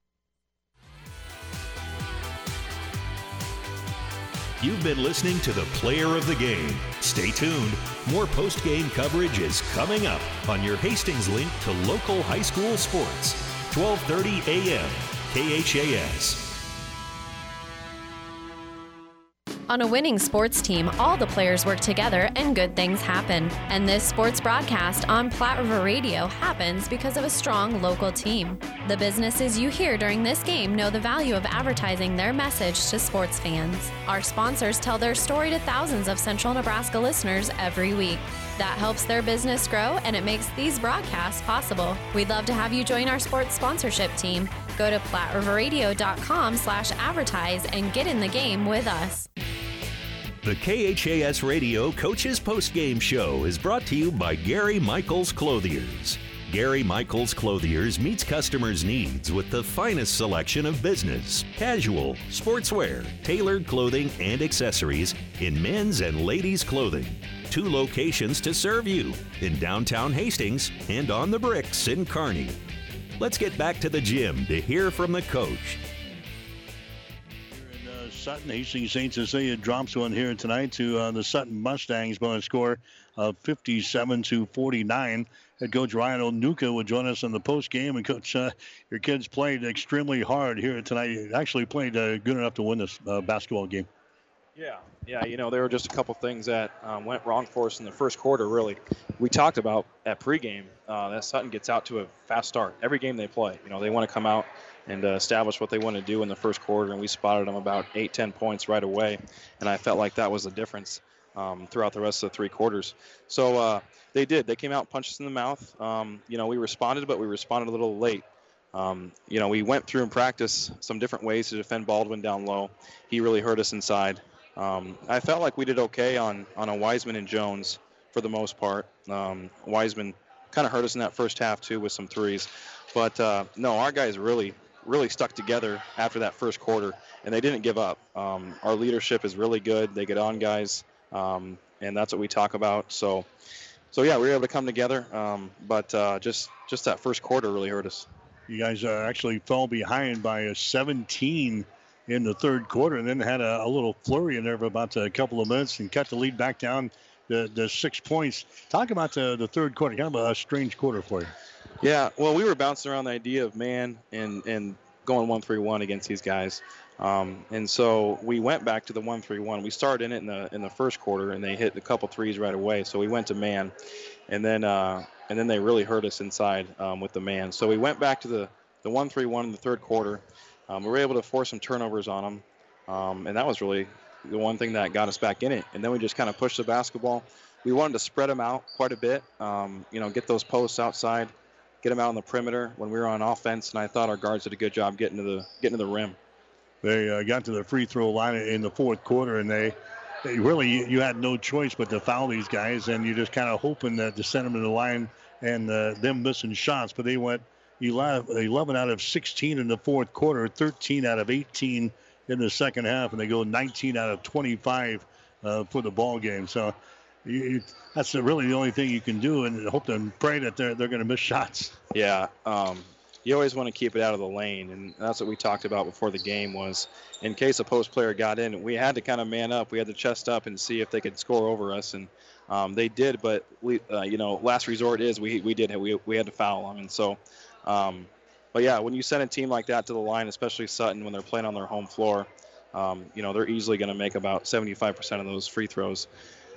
You've been listening to the Player of the Game. Stay tuned. More post-game coverage is coming up on your Hastings link to local high school sports. twelve thirty a.m. K H A S. On a winning sports team, all the players work together and good things happen. And this sports broadcast on Platte River Radio happens because of a strong local team. The businesses you hear during this game know the value of advertising their message to sports fans. Our sponsors tell their story to thousands of Central Nebraska listeners every week. That helps their business grow, and it makes these broadcasts possible. We'd love to have you join our sports sponsorship team. Go to platte river radio dot com slash advertise and get in the game with us. The K H A S Radio Coaches Postgame Show is brought to you by Gary Michaels Clothiers. Gary Michaels Clothiers meets customers' needs with the finest selection of business, casual, sportswear, tailored clothing, and accessories in men's and ladies' clothing. Two locations to serve you, in downtown Hastings and on the Bricks in Kearney. Let's get back to the gym to hear from the coach. Sutton, Hastings Saint Cecilia drops one here tonight to uh, the Sutton Mustangs by a score of fifty-seven to forty-nine. Head coach Ryan Onuka will join us in the post game. And coach, uh, your kids played extremely hard here tonight. You actually played uh, good enough to win this uh, basketball game. Yeah, yeah. You know, there were just a couple things that um, went wrong for us in the first quarter. Really, we talked about at pregame uh, that Sutton gets out to a fast start every game they play. You know, they want to come out and uh, establish what they want to do in the first quarter, and we spotted them about eight, ten points right away, and I felt like that was the difference um, throughout the rest of the three quarters. So uh, they did. They came out and punched us in the mouth. Um, you know, we responded, but we responded a little late. Um, you know, we went through in practice some different ways to defend Baldwin down low. He really hurt us inside. Um, I felt like we did okay on, on a Wiseman and Jones for the most part. Um, Wiseman kind of hurt us in that first half too with some threes. But uh, no, our guys really, really stuck together after that first quarter, and they didn't give up. Um, our leadership is really good. They get on guys, um, and that's what we talk about. So, so yeah, we were able to come together. Um, but uh, just just that first quarter really hurt us. You guys uh, actually fell behind by a seventeen in the third quarter, and then had a, a little flurry in there for about a couple of minutes and cut the lead back down to, to six points. Talk about the, the third quarter, kind of a strange quarter for you. Yeah, well, we were bouncing around the idea of man and, and going one three one against these guys. Um, and so we went back to the one three one. We started in it in the in the first quarter, and they hit a couple threes right away. So we went to man, and then uh, and then they really hurt us inside um, with the man. So we went back to the the one three one in the third quarter. Um, we were able to force some turnovers on them, um, and that was really the one thing that got us back in it. And then we just kind of pushed the basketball. We wanted to spread them out quite a bit, um, you know, get those posts outside, get them out on the perimeter when we were on offense, and I thought our guards did a good job getting to the getting to the rim. They uh, got to the free throw line in the fourth quarter, and they, they really, you had no choice but to foul these guys, and you're just kind of hoping that to send them to the line and uh, them missing shots. But they went eleven out of sixteen in the fourth quarter, thirteen out of eighteen in the second half, and they go nineteen out of twenty-five uh, for the ball game. So you, that's really the only thing you can do, and hope and pray that they're, they're going to miss shots. Yeah. Um, you always want to keep it out of the lane, and that's what we talked about before the game was in case a post player got in, we had to kind of man up. We had to chest up and see if they could score over us, and um, they did, but we, uh, you know, last resort is we we did we we had to foul them, and so. Um, but yeah, when you send a team like that to the line, especially Sutton, when they're playing on their home floor, um, you know, they're easily going to make about seventy-five percent of those free throws.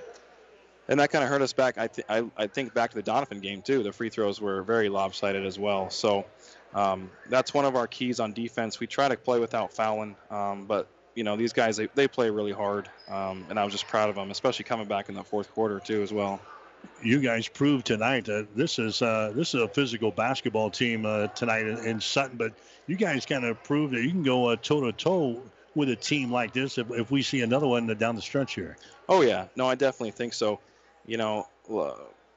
And that kind of hurt us back. I, th- I, I think back to the Donovan game too. The free throws were very lopsided as well. So um, that's one of our keys on defense. We try to play without fouling, um, but you know, these guys, they, they play really hard. Um, and I was just proud of them, especially coming back in the fourth quarter too as well. You guys proved tonight that this is uh, this is a physical basketball team uh, tonight in, in Sutton, but you guys kind of proved that you can go uh, toe-to-toe with a team like this if, if we see another one down the stretch here. Oh, yeah. No, I definitely think so. You know, uh,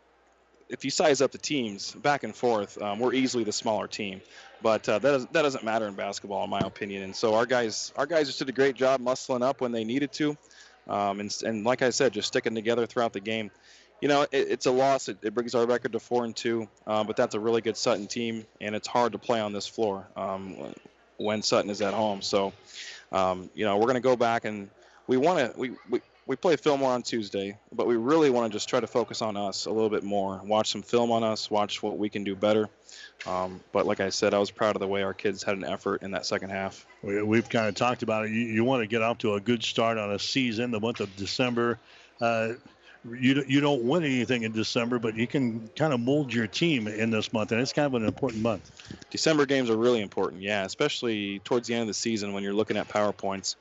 if you size up the teams back and forth, um, we're easily the smaller team. But uh, that, is, that doesn't matter in basketball, in my opinion. And so our guys our guys just did a great job muscling up when they needed to. Um, and, and like I said, just sticking together throughout the game. You know, it, it's a loss. It, it brings our record to four and two, uh, but that's a really good Sutton team, and it's hard to play on this floor um, when Sutton is at home. So, um, you know, we're going to go back and we want to we, we we play Fillmore on Tuesday, but we really want to just try to focus on us a little bit more. Watch some film on us. Watch what we can do better. Um, but like I said, I was proud of the way our kids had an effort in that second half. We, we've kind of talked about it. You, you want to get off to a good start on a season, the month of December. Uh, You you don't win anything in December, but you can kind of mold your team in this month, and it's kind of an important month. December games are really important, yeah, especially towards the end of the season when you're looking at PowerPoints.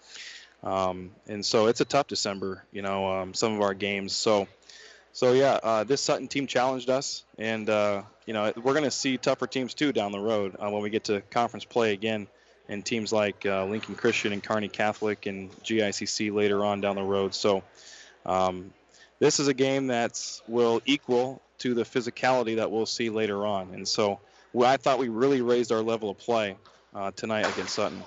Um, and so it's a tough December, you know, um, some of our games. So, so yeah, uh, this Sutton team challenged us, and, uh, you know, we're going to see tougher teams, too, down the road uh, when we get to conference play again, and teams like uh, Lincoln Christian and Kearney Catholic and G I C C later on down the road. So, um this is a game that will equal to the physicality that we'll see later on. And so well, I thought we really raised our level of play uh, tonight against Sutton.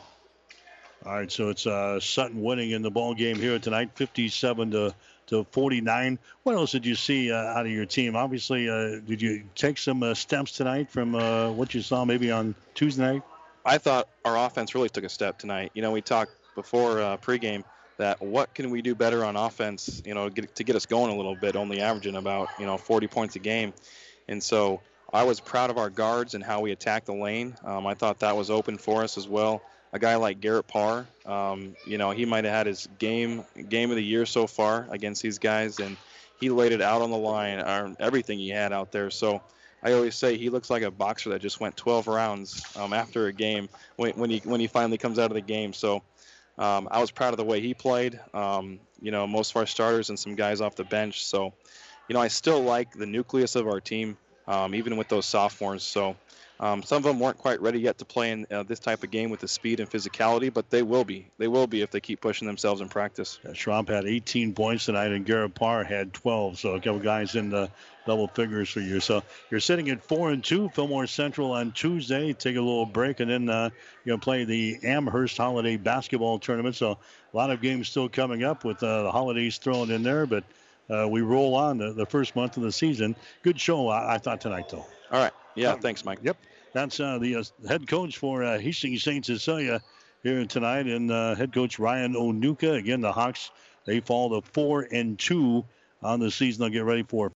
All right, so it's uh, Sutton winning in the ball game here tonight, fifty-seven to forty-nine. What else did you see uh, out of your team? Obviously, uh, did you take some uh, steps tonight from uh, what you saw maybe on Tuesday night? I thought our offense really took a step tonight. You know, we talked before uh, pregame that what can we do better on offense, you know, get, to get us going a little bit, only averaging about, you know, forty points a game. And so I was proud of our guards and how we attacked the lane. Um, I thought that was open for us as well. A guy like Garrett Parr, um, you know, he might have had his game game of the year so far against these guys, and he laid it out on the line, uh, everything he had out there. So I always say he looks like a boxer that just went twelve rounds um, after a game when, when he when he finally comes out of the game. So Um, I was proud of the way he played, um, you know, most of our starters and some guys off the bench. So, you know, I still like the nucleus of our team, um, even with those sophomores. So um, some of them weren't quite ready yet to play in uh, this type of game with the speed and physicality, but they will be. They will be if they keep pushing themselves in practice. Yeah, Schraub had eighteen points tonight, and Garrett Parr had twelve. So a couple guys in the double figures for you. So you're sitting at four and two. Fillmore Central on Tuesday. Take a little break, and then uh, you're going to play the Amherst Holiday Basketball Tournament. So a lot of games still coming up with uh, the holidays thrown in there, but uh, we roll on the, the first month of the season. Good show, I, I thought, tonight, though. All right. Yeah, um, thanks, Mike. Yep. That's uh, the uh, head coach for uh, Hastings Saint Cecilia here tonight, and uh, head coach Ryan Onuka. Again, the Hawks, they fall to four and two on the season. They'll get ready for